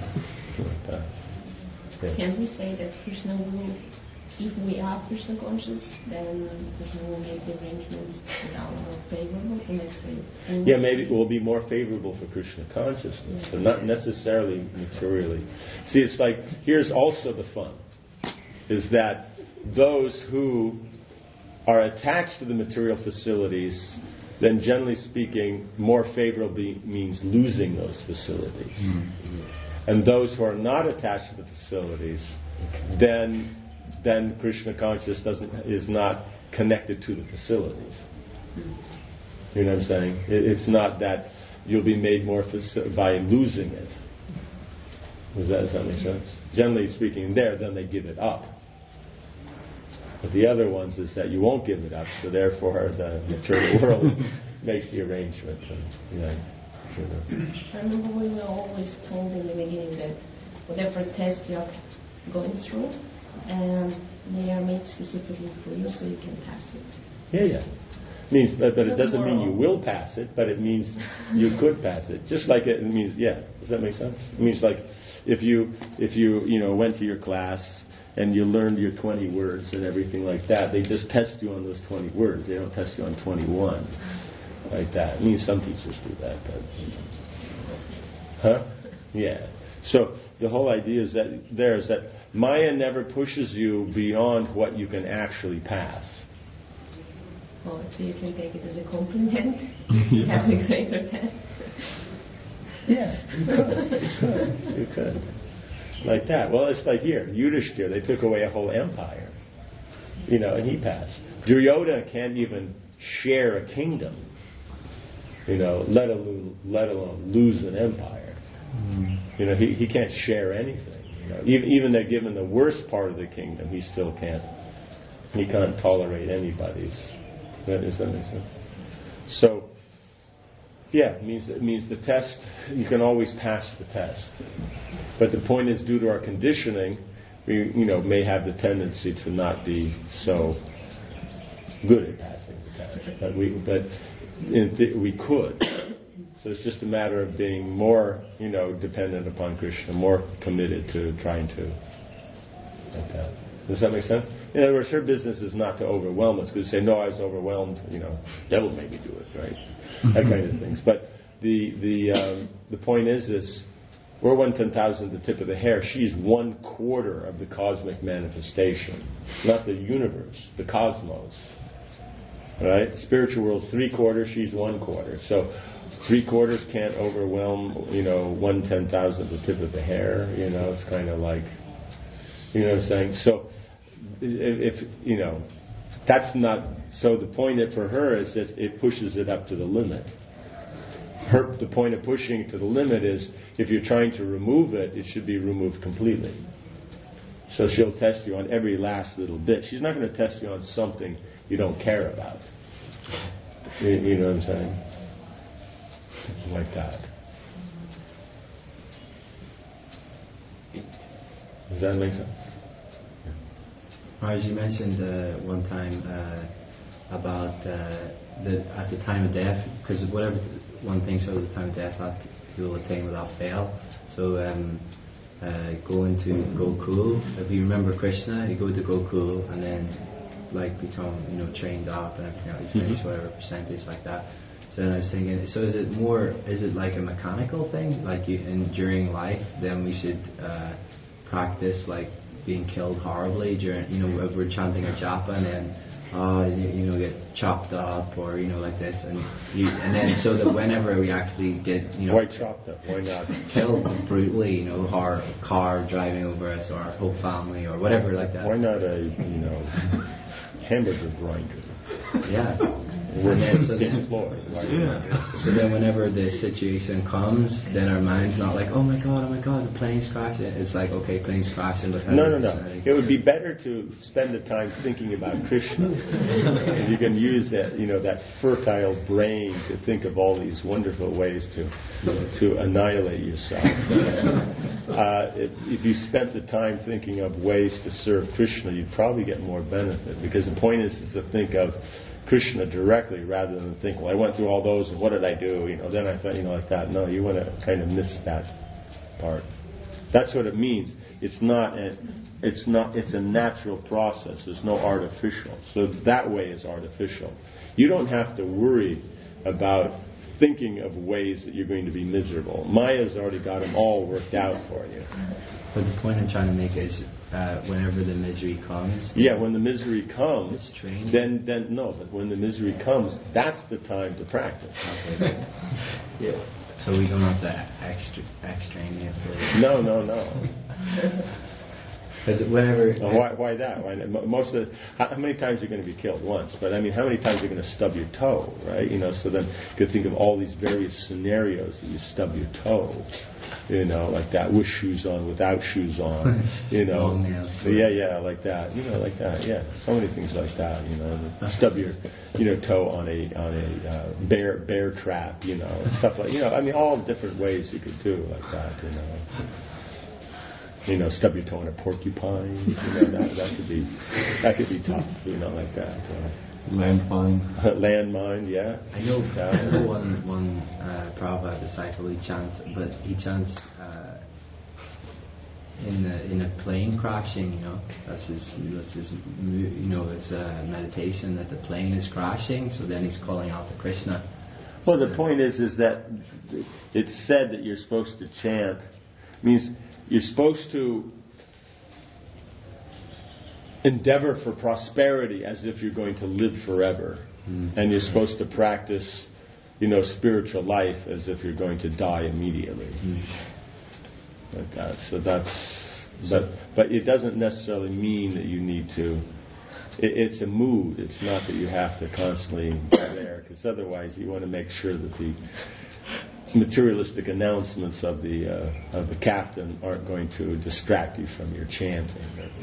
Can we say that Krishna will, if we are Krishna conscious, then Krishna will make the arrangements that are more favorable to make sense? Yeah, maybe it will be more favorable for Krishna consciousness, but not necessarily materially. See, it's like, here's also the fun, is that those who are attached to the material facilities, then generally speaking, more favorable means losing those facilities. And those who are not attached to the facilities, then Krishna consciousness is not connected to the facilities. You know what I'm saying? It's not that you'll be made more by losing it. Does that make sense? Generally speaking, then they give it up. But the other ones is that you won't give it up, so therefore the material world makes the arrangement. I remember we were always told in the beginning that whatever test you are going through, they are made specifically for you so you can pass it. Yeah. Means, but it doesn't mean you will pass it, but it means you could pass it. Just like it means, does that make sense? It means like if you went to your class and you learned your 20 words and everything like that, they just test you on those 20 words. They don't test you on 21 like that. It means some teachers do that, but yeah. So the whole idea is that Maya never pushes you beyond what you can actually pass. Oh, so you can take it as a compliment. You have a greater test. Yeah, you could. Like that. Well, it's like here, Yudhishthira, they took away a whole empire. And he passed. Duryodhana can't even share a kingdom. Let alone lose an empire. He can't share anything. Even they're given the worst part of the kingdom, he still can't. He can't tolerate anybody's. Does that make sense? So, it means the test, you can always pass the test. But the point is, due to our conditioning, we may have the tendency to not be so good at passing the test. But we could. So it's just a matter of being more, dependent upon Krishna, more committed to trying to like that. Does that make sense? In other words, her business is not to overwhelm us, because say, no, I was overwhelmed, devil made me do it, right? That kind of things. But the point is we're 1/10,000th the tip of the hair. She's 1/4 of the cosmic manifestation, not the universe, the cosmos. Right? Spiritual world 3/4, she's 1/4. So 3/4 can't overwhelm, 1/10,000th the tip of the hair. It's kind of like, what I'm saying? So if that's not, so the point for her is that it pushes it up to the limit. The point of pushing it to the limit is, if you're trying to remove it, it should be removed completely. So she'll test you on every last little bit. She's not going to test you on something you don't care about. You know what I'm saying? Like that. Does that make sense? As you mentioned one time about at the time of death, because whatever one thinks of the time of death, that you will attain without fail. So going to Gokul, if you remember Krishna, you go to Gokul and then become trained up and everything else, you finish whatever percentage like that. So then I was thinking, so is it like a mechanical thing, during life, then we should practice being killed horribly during, if we're chanting a japa and then get chopped up or like this, and then so that whenever we actually get why chopped up? Why not killed brutally? Or a car driving over us, or our whole family, or whatever like that. Why not a hamburger grinder? Yeah. So then whenever the situation comes, then our mind's not like, oh my god, the plane's crashing. It's like, okay, plane's crashing. But no. It would be better to spend the time thinking about Krishna. And you can use that fertile brain to think of all these wonderful ways to annihilate yourself. If you spent the time thinking of ways to serve Krishna, you'd probably get more benefit, because the point is to think of Krishna directly rather than think, well, I went through all those and what did I do? Then I thought, like that. No, you want to kind of miss that part. That's what it means. It's a natural process. There's no artificial. So that way is artificial. You don't have to worry about thinking of ways that you're going to be miserable. Maya's already got them all worked out for you. But the point I'm trying to make is, whenever the misery comes. Yeah, when the misery comes, then but when the misery comes, that's the time to practice. Okay. Yeah. So we don't have to extraneous. No. Because whenever. Why that? Most of how many times you're going to be killed? Once. But I mean, how many times you're going to stub your toe, right? So then you could think of all these various scenarios that you stub your toe, like that, with shoes on, without shoes on, Long nails. Yeah, like that, like that, yeah. So many things like that, stub your, toe on a bear trap, stuff like, I mean, all different ways you could do like that, stub your toe on a porcupine. That could be tough. Like that. Landmine. Yeah. I know one Prabhupada disciple. He chants in a plane crashing. That's his it's a meditation that the plane is crashing. So then he's calling out to Krishna. Well, the point is that it's said that you're supposed to chant. Means you're supposed to endeavor for prosperity as if you're going to live forever. And you're supposed to practice, spiritual life as if you're going to die immediately. Like that. So but it doesn't necessarily mean that you need to. It's a mood. It's not that you have to constantly be there, because otherwise you want to make sure that the materialistic announcements of the captain aren't going to distract you from your chanting.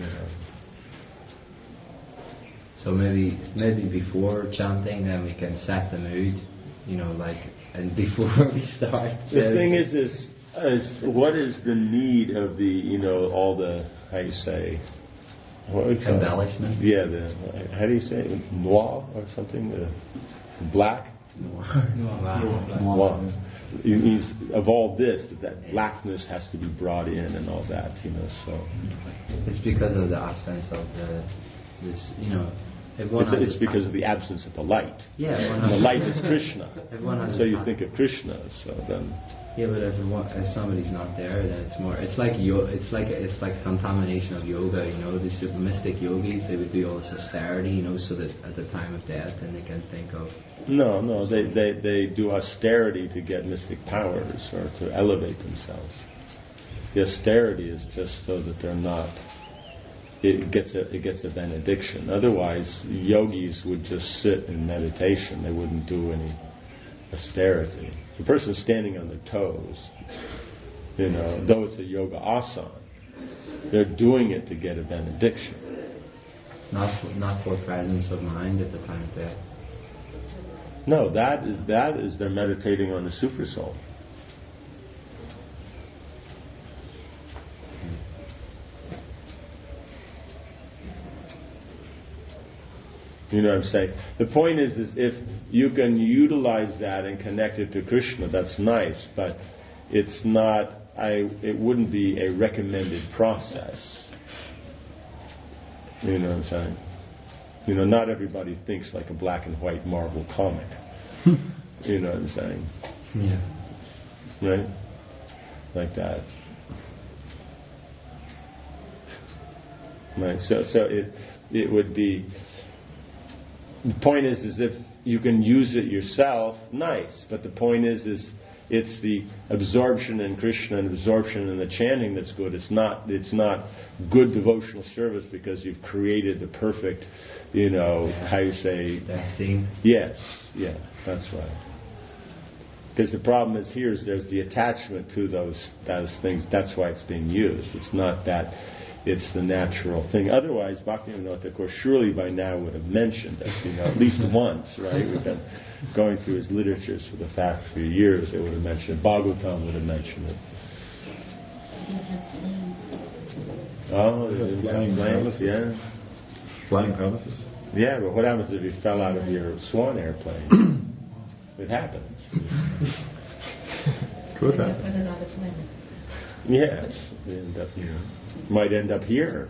So maybe before chanting, then we can set the mood, and before we start. The thing is what is the need of the, all the, how you say, what would you call embellishment? Yeah, how do you say it? Noir or something? Black? Noir. It means of all this, that blackness has to be brought in and all that, so. It's because of the absence of it's because of the absence of the light. Yeah, the light is Krishna. So you think of Krishna. So then. Yeah, but if somebody's not there, then it's more. It's like contamination of yoga. The super mystic yogis, they would do all this austerity, so that at the time of death, then they can think of. No, they do austerity to get mystic powers or to elevate themselves. The austerity is just so that they're not. It gets a benediction. Otherwise, yogis would just sit in meditation. They wouldn't do any austerity. The person standing on their toes, though it's a yoga asana, they're doing it to get a benediction. Not for presence of mind at the time of death. No, that is they're meditating on the super soul. You know what I'm saying? The point is if you can utilize that and connect it to Krishna, that's nice, but it's not. It wouldn't be a recommended process. You know what I'm saying? Not everybody thinks like a black and white Marvel comic. You know what I'm saying? Yeah. Right? Like that. Right. So it would be. The point is if you can use it yourself, nice. But the point is it's the absorption in Krishna and absorption in the chanting that's good. It's not good devotional service because you've created the perfect, how you say. That thing. Yes, yeah, that's right. Because the problem is there's the attachment to those things. That's why it's being used. It's not that. It's the natural thing. Otherwise, Bhaktivinoda Thakur surely by now would have mentioned it, at least once, right? We've been going through his literatures for the past few years. They would have mentioned it. Bhagavatam would have mentioned it. Oh, flying planes, yeah. Flying palaces? Yeah, but what happens if you fell out of your swan airplane? It happens. Could happen. On another planet. Yes, might end up here.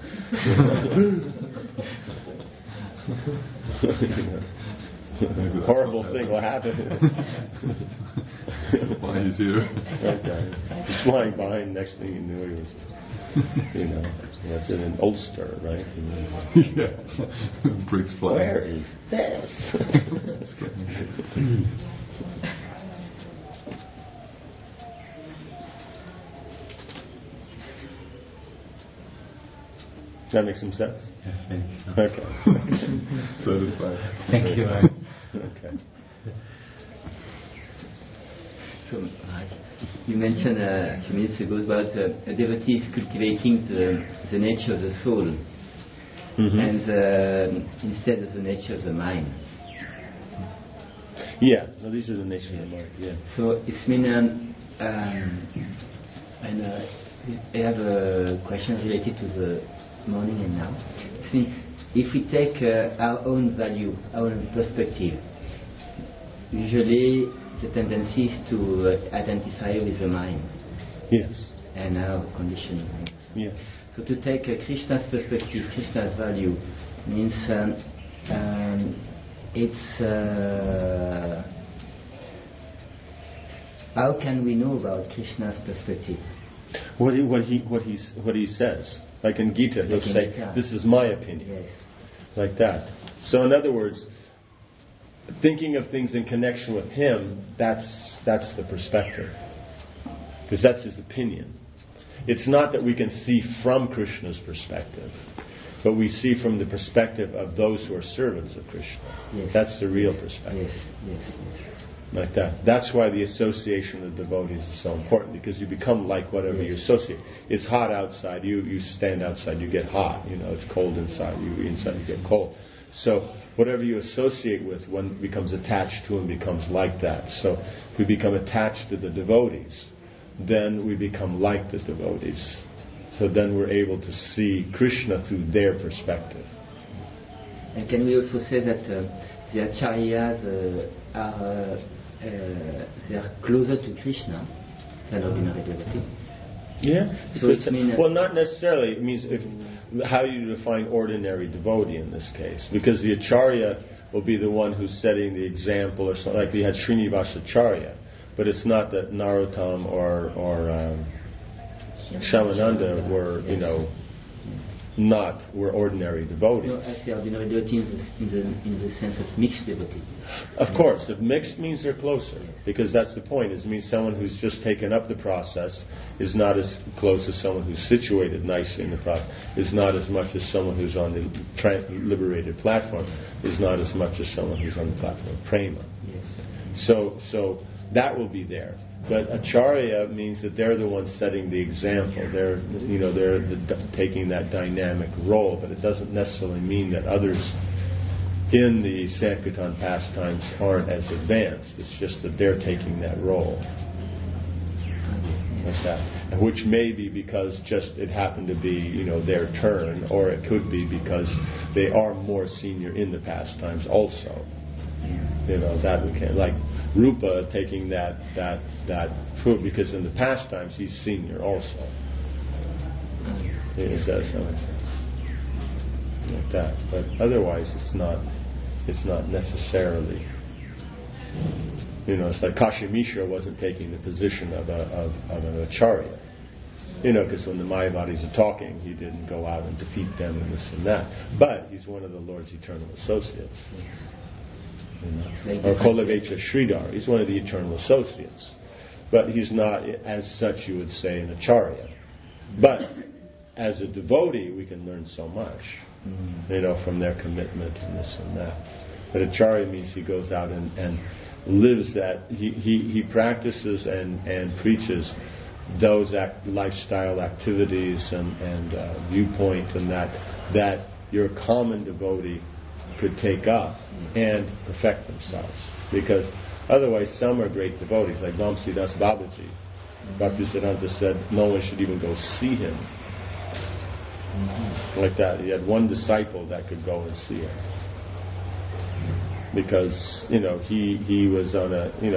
horrible thing will happen. Why he's here? Okay. He's flying behind. Next thing you knew, he was, that's in an Ulster, right? Yeah. Briggs flying. Where is this? Does that make some sense? Yes, thank you. Okay. Satisfied. Thank you. Okay. So, you mentioned a few minutes ago about devotees cultivating the nature of the soul and instead of the nature of the mind. Yeah, no, these are the nature of the mind. Yeah. So it's mean, and I have a question related to the morning and now. See, if we take our own value, our own perspective, usually the tendency is to identify with the mind. Yes. And our conditioning. Yes. So to take Krishna's perspective, Krishna's value, means it's how can we know about Krishna's perspective? What he says, like in Gita, he'll say, "This is my opinion," yes. Like that. So in other words, thinking of things in connection with him, that's the perspective, because that's his opinion. It's not that we can see from Krishna's perspective, but we see from the perspective of those who are servants of Krishna. Yes. That's the real perspective. Yes. Like that. That's why the association of devotees is so important, because you become like whatever you associate. It's hot outside, you stand outside, you get hot. It's cold inside, you get cold. So whatever you associate with, one becomes attached to and becomes like that. So if we become attached to the devotees, then we become like the devotees. So then we're able to see Krishna through their perspective. And can we also say that the acharyas they are closer to Krishna than ordinary devotee? Yeah. So it means well, not necessarily. It means how you define ordinary devotee in this case, because the acharya will be the one who's setting the example, or something like we had Srinivasa Acharya, but it's not that Narottam or Shamananda were were ordinary devotees. No, I say ordinary devotee in the sense of mixed devotee. Of course, if mixed means they're closer, because that's the point. It means someone who's just taken up the process is not as close as someone who's situated nicely in the process, is not as much as someone who's on the liberated platform, is not as much as someone who's on the platform of prema. Yes. So that will be there. But acharya means that they're the ones setting the example. They're taking that dynamic role. But it doesn't necessarily mean that others in the Sankirtan pastimes aren't as advanced. It's just that they're taking that role. Like that. Which may be because just it happened to be their turn, or it could be because they are more senior in the pastimes also. That we can, like Rupa taking that fruit, because in the pastimes he's senior also. Is that something like that? But otherwise, it's not necessarily. It's like Kashi Mishra wasn't taking the position of an acharya. Because when the Mayavadis are talking, he didn't go out and defeat them and this and that. But he's one of the Lord's eternal associates. Or Kolavecha Sridhar, he's one of the eternal associates. But he's not, as such, you would say, an acharya. But as a devotee, we can learn so much, from their commitment and this and that. But acharya means he goes out and lives that, he practices and preaches those lifestyle activities and viewpoint and that your common devotee could take up and perfect themselves. Because otherwise some are great devotees, like Vamsidas Babaji. Bhaktisiddhanta said no one should even go see him. Like that. He had one disciple that could go and see him. Because, he was on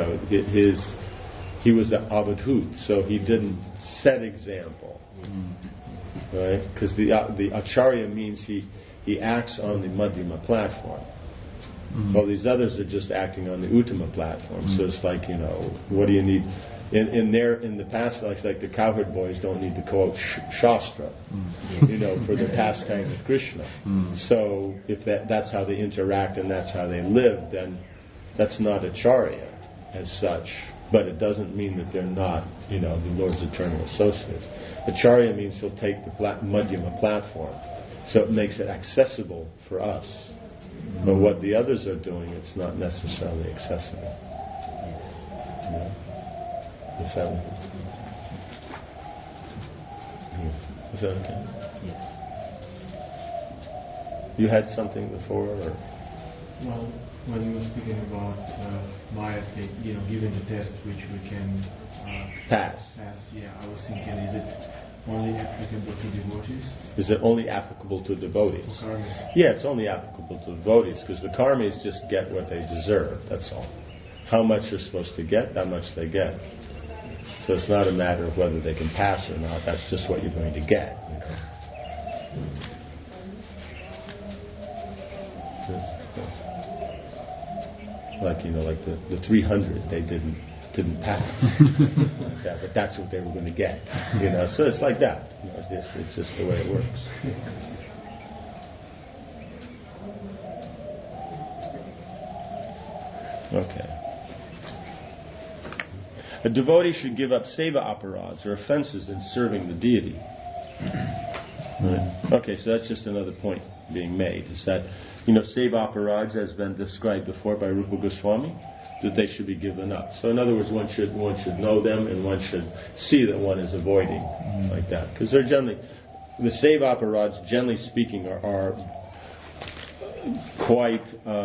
he was the avadhut, so he didn't set example. Right? Because the acharya means he acts on the Madhyama platform. Well, these others are just acting on the Uttama platform. So it's like, what do you need? In the past, like the cowherd boys don't need to quote Shastra, for the pastime of Krishna. So if that's how they interact and that's how they live, then that's not Acharya as such. But it doesn't mean that they're not, the Lord's eternal associates. Acharya means he'll take the Madhyama platform, so it makes it accessible for us. But what the others are doing, it's not necessarily accessible. Is that okay? Yes. You had something before, or? Well, when you were speaking about Maya, given the test which we can pass. Yeah, I was thinking, is it only applicable to devotees? Is it only applicable to devotees? To karmis? Yeah, it's only applicable to devotees because the karmis just get what they deserve. That's all. How much they're supposed to get, how much they get. So it's not a matter of whether they can pass or not. That's just what you're going to get. Like the 300, they didn't pass. But that's what they were going to get. So it's like that. It's just the way it works. Okay. A devotee should give up seva aparads or offenses in serving the deity. Right. Okay, so that's just another point being made. Is that, seva aparads has been described before by Rupa Goswami, that they should be given up. So in other words, one should know them and one should see that one is avoiding like that. Because they're generally, the seva aparads, generally speaking, are quite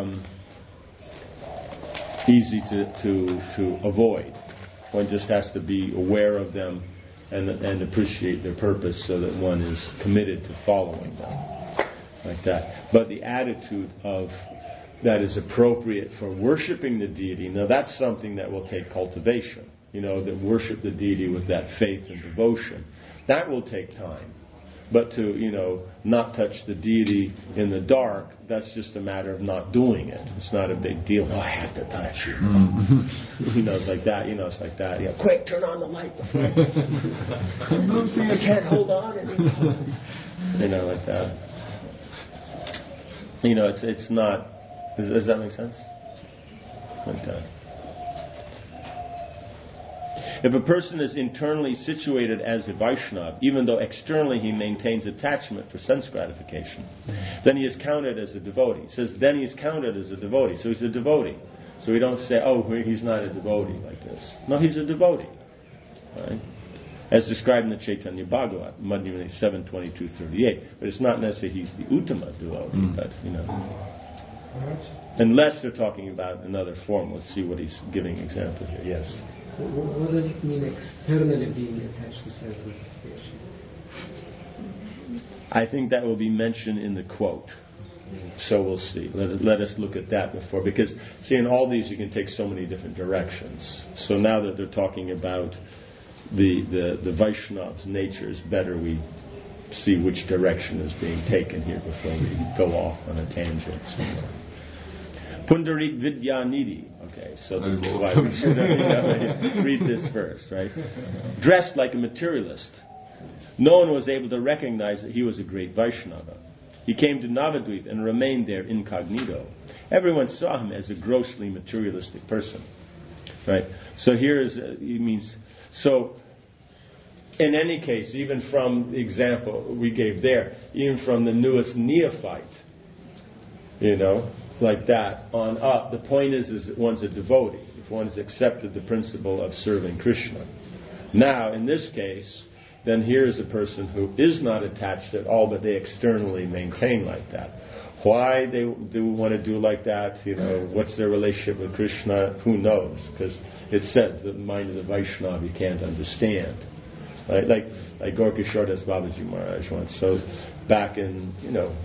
easy to avoid. One just has to be aware of them and appreciate their purpose so that one is committed to following them. Like that. But the attitude of that is appropriate for worshipping the deity, now that's something that will take cultivation. That worship the deity with that faith and devotion. That will take time. But to, not touch the deity in the dark, that's just a matter of not doing it. It's not a big deal. Oh, I have to touch you. It's like that. It's like that. Quick, turn on the light. I can't hold on anymore. Like that. It's not. Does that make sense? Like that. If a person is internally situated as a Vaishnava, even though externally he maintains attachment for sense gratification, then he is counted as a devotee. It says, then he is counted as a devotee. So he's a devotee. So we don't say, he's not a devotee like this. No, he's a devotee. Right? As described in the Chaitanya Bhagavat, Madhyamani 7:22-38. But it's not necessarily he's the Uttama devotee, but, Unless they're talking about another form. Let's see what he's giving example here. Yes? What does it mean externally being attached to sense gratification? I think that will be mentioned in the quote. So we'll see. Let us look at that before. Because, see, in all these you can take so many different directions. So now that they're talking about the Vaishnav's nature, it's better we see which direction is being taken here before we go off on a tangent somewhere. Pundarik Vidyanidhi. Okay, so this is why we should read this first, right? Dressed like a materialist. No one was able to recognize that he was a great Vaishnava. He came to Navadvip and remained there incognito. Everyone saw him as a grossly materialistic person. Right? So here is, he means, so in any case, even from the example we gave there, even from the newest neophyte, like that on up, the point is that one's a devotee, if one has accepted the principle of serving Krishna. Now, in this case, then here is a person who is not attached at all, but they externally maintain like that. Why they do want to do like that, what's their relationship with Krishna, who knows? Because it says the mind of the Vaishnava you can't understand. Right? Like Gaura Das Babaji Maharaj once. So back in,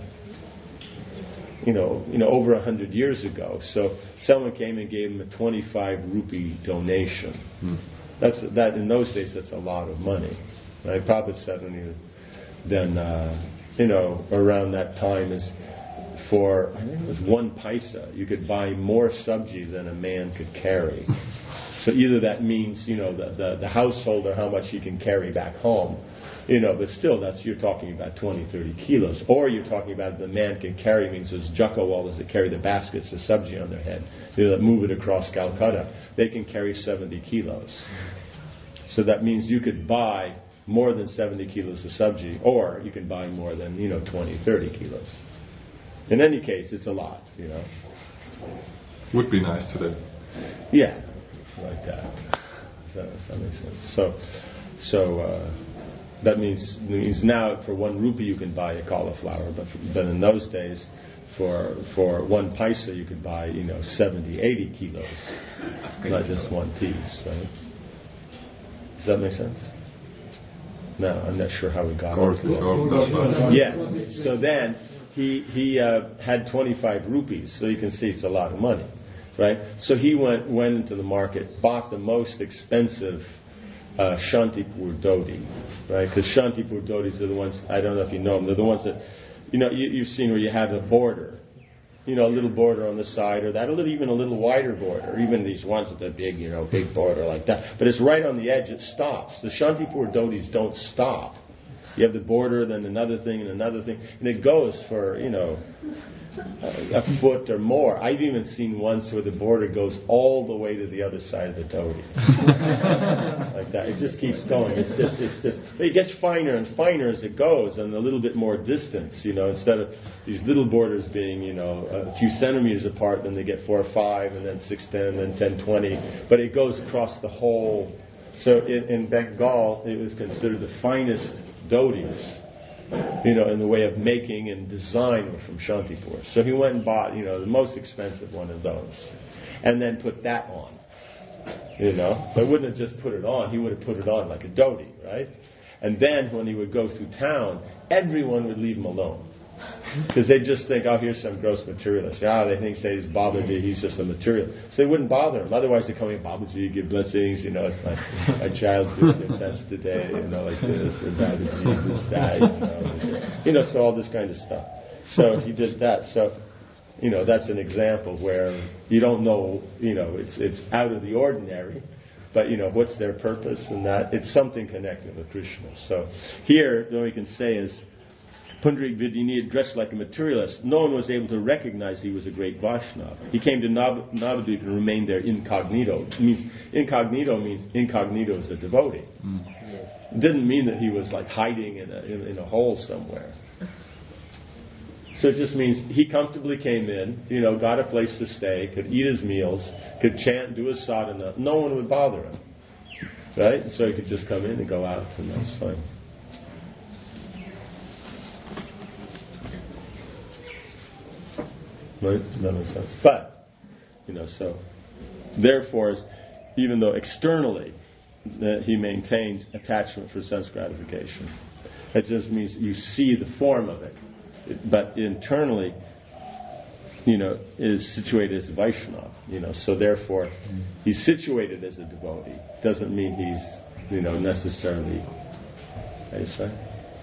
over 100 years ago. So someone came and gave him a 25 rupee donation. That in those days, that's a lot of money. Right? Prabhupada said then, around that time is for, I think it was 1 paisa, you could buy more sabji than a man could carry. So either that means, the householder, how much he can carry back home, but still you're talking about 20, 30 kilos. Or you're talking about the man can carry, means those Jackawallas that carry the baskets of sabji on their head, that move it across Calcutta, they can carry 70 kilos. So that means you could buy more than 70 kilos of sabji, or you can buy more than, 20, 30 kilos. In any case, it's a lot, Would be nice today. Yeah, like that. Does that make sense? So that means now for 1 rupee you can buy a cauliflower, but in those days, for 1 paisa you could buy, 70, 80 kilos, not just 1 piece, right? Does that make sense? No, I'm not sure how we got it. Yes. So then he had 25 rupees, so you can see it's a lot of money, right? So he went into the market, bought the most expensive Shantipur dhoti, right? Because Shantipur dhotis are the ones, I don't know if you know them, they're the ones that, you've seen where you have a border, a little border on the side, or that, even a little wider border, or even these ones with the big, big border like that. But it's right on the edge, it stops. The Shantipur dhotis don't stop. You have the border, then another thing, and it goes for, a foot or more. I've even seen ones where the border goes all the way to the other side of the dhoti. Like that. It just keeps going. It gets finer and finer as it goes, and a little bit more distance, instead of these little borders being, a few centimeters apart, then they get 4 or 5, and then 6, 10, and then 10, 20. But it goes across the whole. So in Bengal, it was considered the finest dhotis, in the way of making and design were from Shantipur. So he went and bought, the most expensive one of those, and then put that on. But wouldn't have just put it on. He would have put it on like a dhoti, right? And then when he would go through town, everyone would leave him alone. Because they just think, here's some gross materialist. They think, say, he's Babaji, he's just a material. So they wouldn't bother him. Otherwise, they come in, Babaji, give blessings, it's like our child's doing their test today, like this, or Babaji, this, that, so all this kind of stuff. So he did that. So, that's an example where you don't know, it's out of the ordinary. But, what's their purpose? And that it's something connected with Krishna. So here, all we can say is, Pundarik Vidyanidh dressed like a materialist. No one was able to recognize he was a great Vaishnava. He came to Navadvip and remained there incognito. Incognito means incognito is a devotee. It didn't mean that he was like hiding in a hole somewhere. So it just means he comfortably came in, got a place to stay, could eat his meals, could chant, do his sadhana. No one would bother him. Right? So he could just come in and go out, and that's fine. Right? That makes sense. But, so, therefore, even though externally he maintains attachment for sense gratification, it just means you see the form of it. But internally, is situated as a Vaishnava, so therefore he's situated as a devotee. Doesn't mean he's, necessarily, how do you say?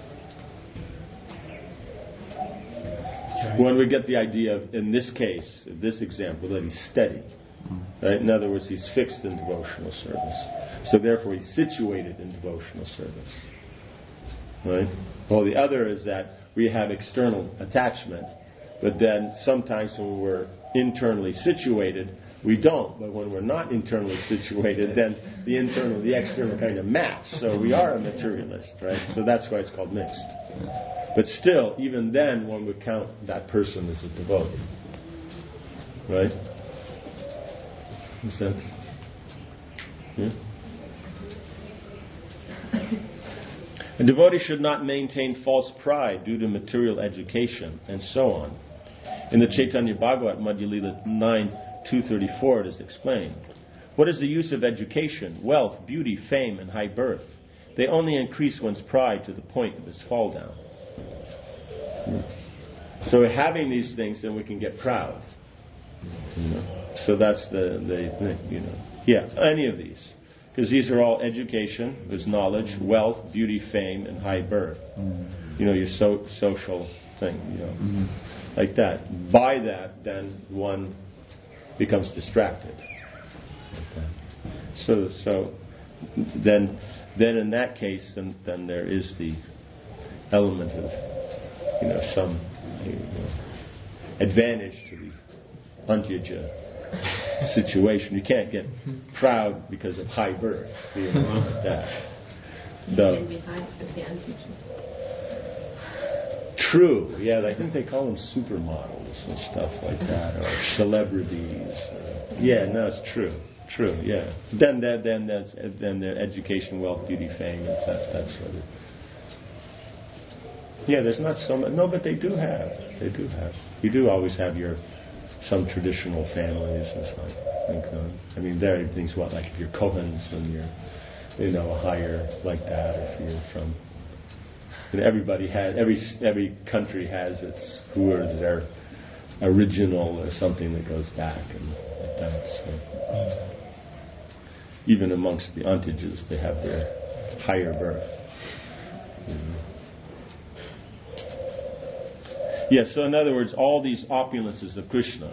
When we get the idea of, in this case, this example, that he's steady. Right? In other words, he's fixed in devotional service. So therefore he's situated in devotional service. Right? Well, the other is that we have external attachment, but then sometimes when we're internally situated, we don't. But when we're not internally situated, then the external kind of match. So we are a materialist, right? So that's why it's called mixed. But still, even then, one would count that person as a devotee. Right? Is that? Yeah? A devotee should not maintain false pride due to material education, and so on. In the Chaitanya Bhagavat, Madhya Lila 9:234, it is explained. What is the use of education, wealth, beauty, fame, and high birth? They only increase one's pride to the point of his fall down. So having these things, then we can get proud. So that's the any of these. Because these are all education, there's knowledge, wealth, beauty, fame, and high birth. your social thing, like that. By that, then one becomes distracted. So then in that case, then there is the element of some advantage to the Antyaja situation. You can't get proud because of high birth, like that. So, true, yeah, I think they call them supermodels and stuff like that, or celebrities. It's true, yeah. Then their education, wealth, beauty, fame, and that sort of. Yeah, there's not so much. No, but they do have. You do always have some traditional families and stuff. I mean, there are things like if you're Kohens and you're, a higher like that. If you're from, everybody has every country has its who are their original or something that goes back and like that. So, even amongst the Antyajas, they have their higher birth. Yes, so in other words, all these opulences of Krishna,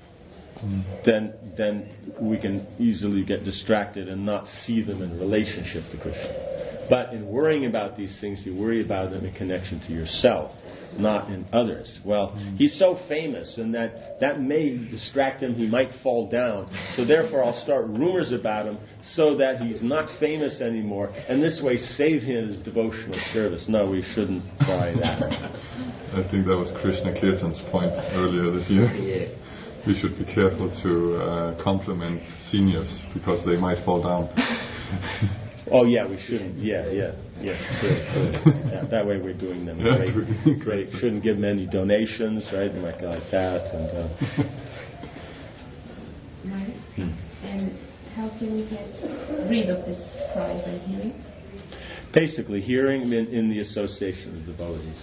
then we can easily get distracted and not see them in relationship to Krishna. But in worrying about these things, you worry about them in connection to yourself, not in others. Well, he's so famous, and that may distract him. He might fall down. So therefore, I'll start rumors about him so that he's not famous anymore, and this way save his devotional service. No, we shouldn't try that. I think that was Krishna Kirtan's point earlier this year. Yeah. We should be careful to compliment seniors because they might fall down. Oh yeah, we shouldn't. Yes, good. That way we're doing them great. Shouldn't give them any donations, right? Like that. And right. And how can we get rid of this pride by hearing? Basically, hearing in the association of devotees.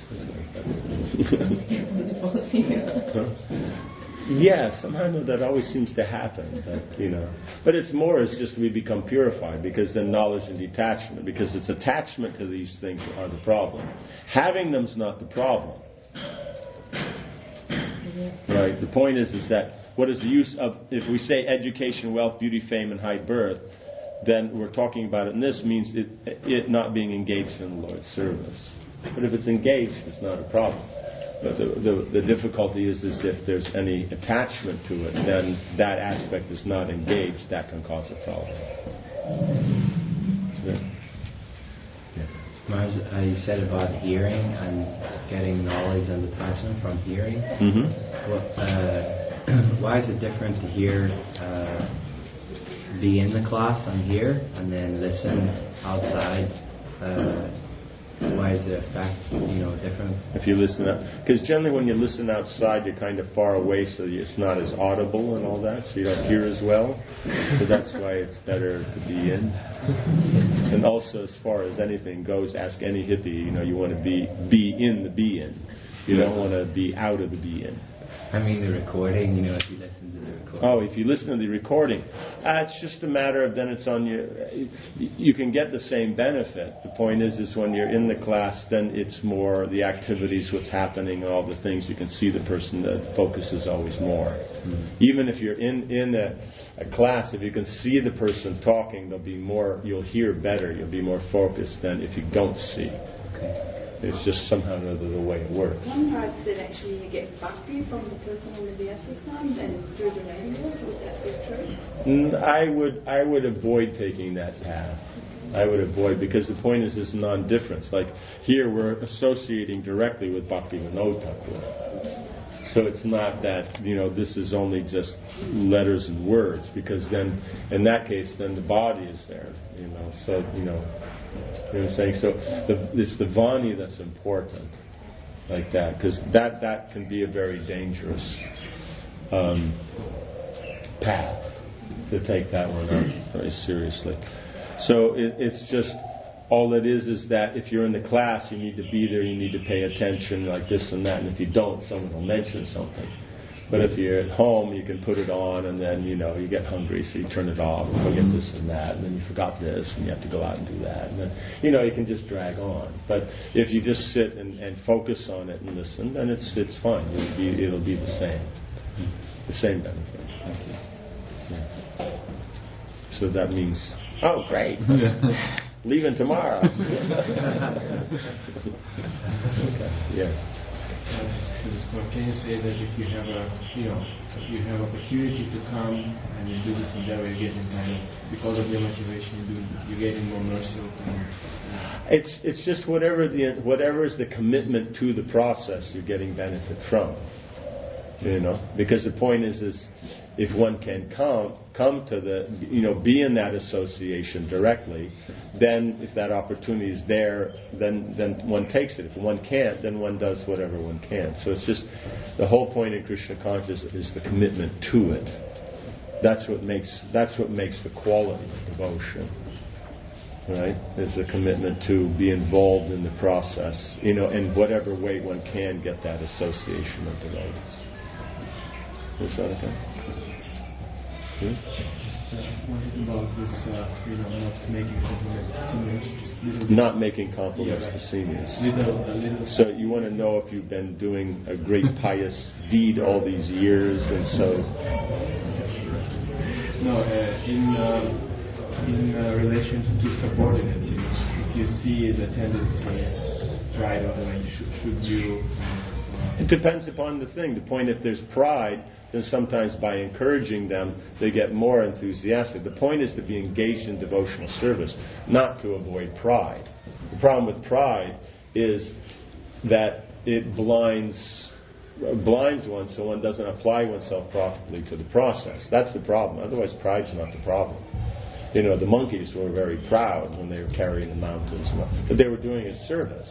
Yeah, somehow that always seems to happen, But it's more as just we become purified, because then knowledge and detachment, because it's attachment to these things are the problem. Having them's not the problem. Right? The point is that what is the use of, if we say education, wealth, beauty, fame, and high birth, then we're talking about it, and this means it not being engaged in the Lord's service. But if it's engaged, it's not a problem. But the difficulty is if there's any attachment to it, then that aspect is not engaged. That can cause a problem. Maharaj, you said about hearing and getting knowledge and detachment from hearing. Why is it different to hear, be in the class and hear, and then listen outside? Why is the effect, different? If you listen up, because generally when you listen outside, you're kind of far away, so it's not as audible and all that, so you don't hear as well. So that's why it's better to be in. And also, as far as anything goes, ask any hippie. You want to be in the be-in. You don't want to be out of the be-in. I mean the recording, if you listen to the recording. Oh, if you listen to the recording, it's just a matter of then it's on you. You can get the same benefit. The point is when you're in the class, then it's more the activities, what's happening, all the things. You can see the person. The focus is always more. Even if you're in a class, if you can see the person talking, there'll be more. You'll hear better. You'll be more focused than if you don't see. Okay. It's just somehow or another the way it works. One part said actually you get bhakti from the person on the Vyasa and through the radio. Would that be true? I would avoid taking that path. I would avoid, because the point is this non-difference. Like here we're associating directly with Bhakti Vinod Thakur. So it's not that, this is only just letters and words, because then, in that case, then the body is there, So, you know what I'm saying? So it's the Vani that's important, like that, because that can be a very dangerous path to take that one up very seriously. So it's just, all it is that if you're in the class, you need to be there, you need to pay attention, like this and that, and if you don't, someone will mention something. But if you're at home, you can put it on, and then, you get hungry, so you turn it off, and forget this and that, and then you forgot this, and you have to go out and do that. And then, you can just drag on. But if you just sit and focus on it and listen, then it's fine. It'll be the same. The same benefit. Thank you. Yeah. So that means, oh, great. Leaving tomorrow. Okay. Yeah. Can you say that if you have opportunity to come and you do this endeavor, you're getting because of your motivation, you're getting more merciful? It's just whatever is the commitment to the process, you're getting benefit from. Because the point is if one can come to be in that association directly, then if that opportunity is there, then one takes it. If one can't, then one does whatever one can. So it's just the whole point in Krishna consciousness is the commitment to it. That's what makes the quality of devotion. Right? Is the commitment to be involved in the process, in whatever way one can get that association of devotees. Is that okay? Just about this, not making compliments to seniors. Not making compliments to seniors. So you want to know if you've been doing a great pious deed all these years, and so. No, in relation to subordinates, if you see the tendency, pride, or should you? It depends upon the thing. The point, if there's pride, then sometimes by encouraging them, they get more enthusiastic. The point is to be engaged in devotional service, not to avoid pride. The problem with pride is that it blinds one, so one doesn't apply oneself properly to the process. That's the problem. Otherwise, pride's not the problem. The monkeys were very proud when they were carrying the mountains, but they were doing it service.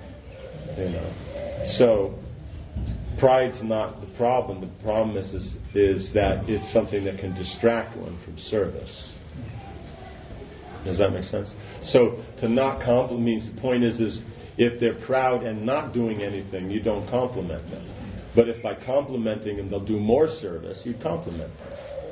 So pride's not the problem. The problem is that it's something that can distract one from service. Does that make sense? So to not compliment means, the point is if they're proud and not doing anything, you don't compliment them. But if by complimenting them they'll do more service, you compliment them.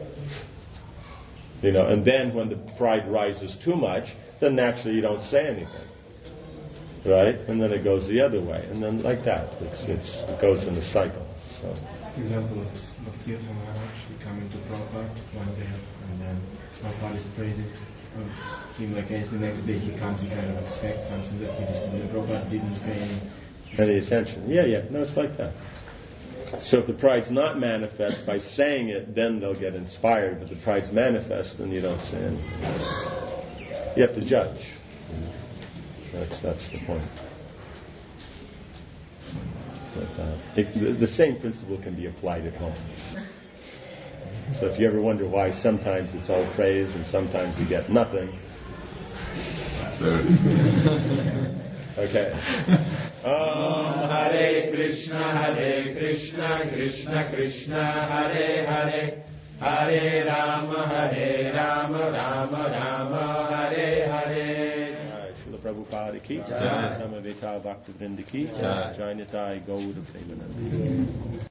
And then when the pride rises too much, then naturally you don't say anything. Right? And then it goes the other way. And then like that. It goes in a cycle. So. Example of Bhakti Maharaj, he came into Prabhupada one day, and then Prabhupada is praising him like the next day he comes, he kind of expects something that he just did. Prabhupada didn't pay any attention. Yeah. No, it's like that. So if the pride's not manifest by saying it, then they'll get inspired. But the pride's manifest, then you don't say anything. You have to judge. That's the point. But, the same principle can be applied at home. So if you ever wonder why sometimes it's all praise and sometimes you get nothing. Okay. Om Hare Krishna, Krishna Krishna, Hare Hare, Hare Rama, Rama Rama, Hare Hare. Prabhupada ki jai, Samaveta Bhakta Vrinda ki jai, Jai Nitai Gaura Premanandi.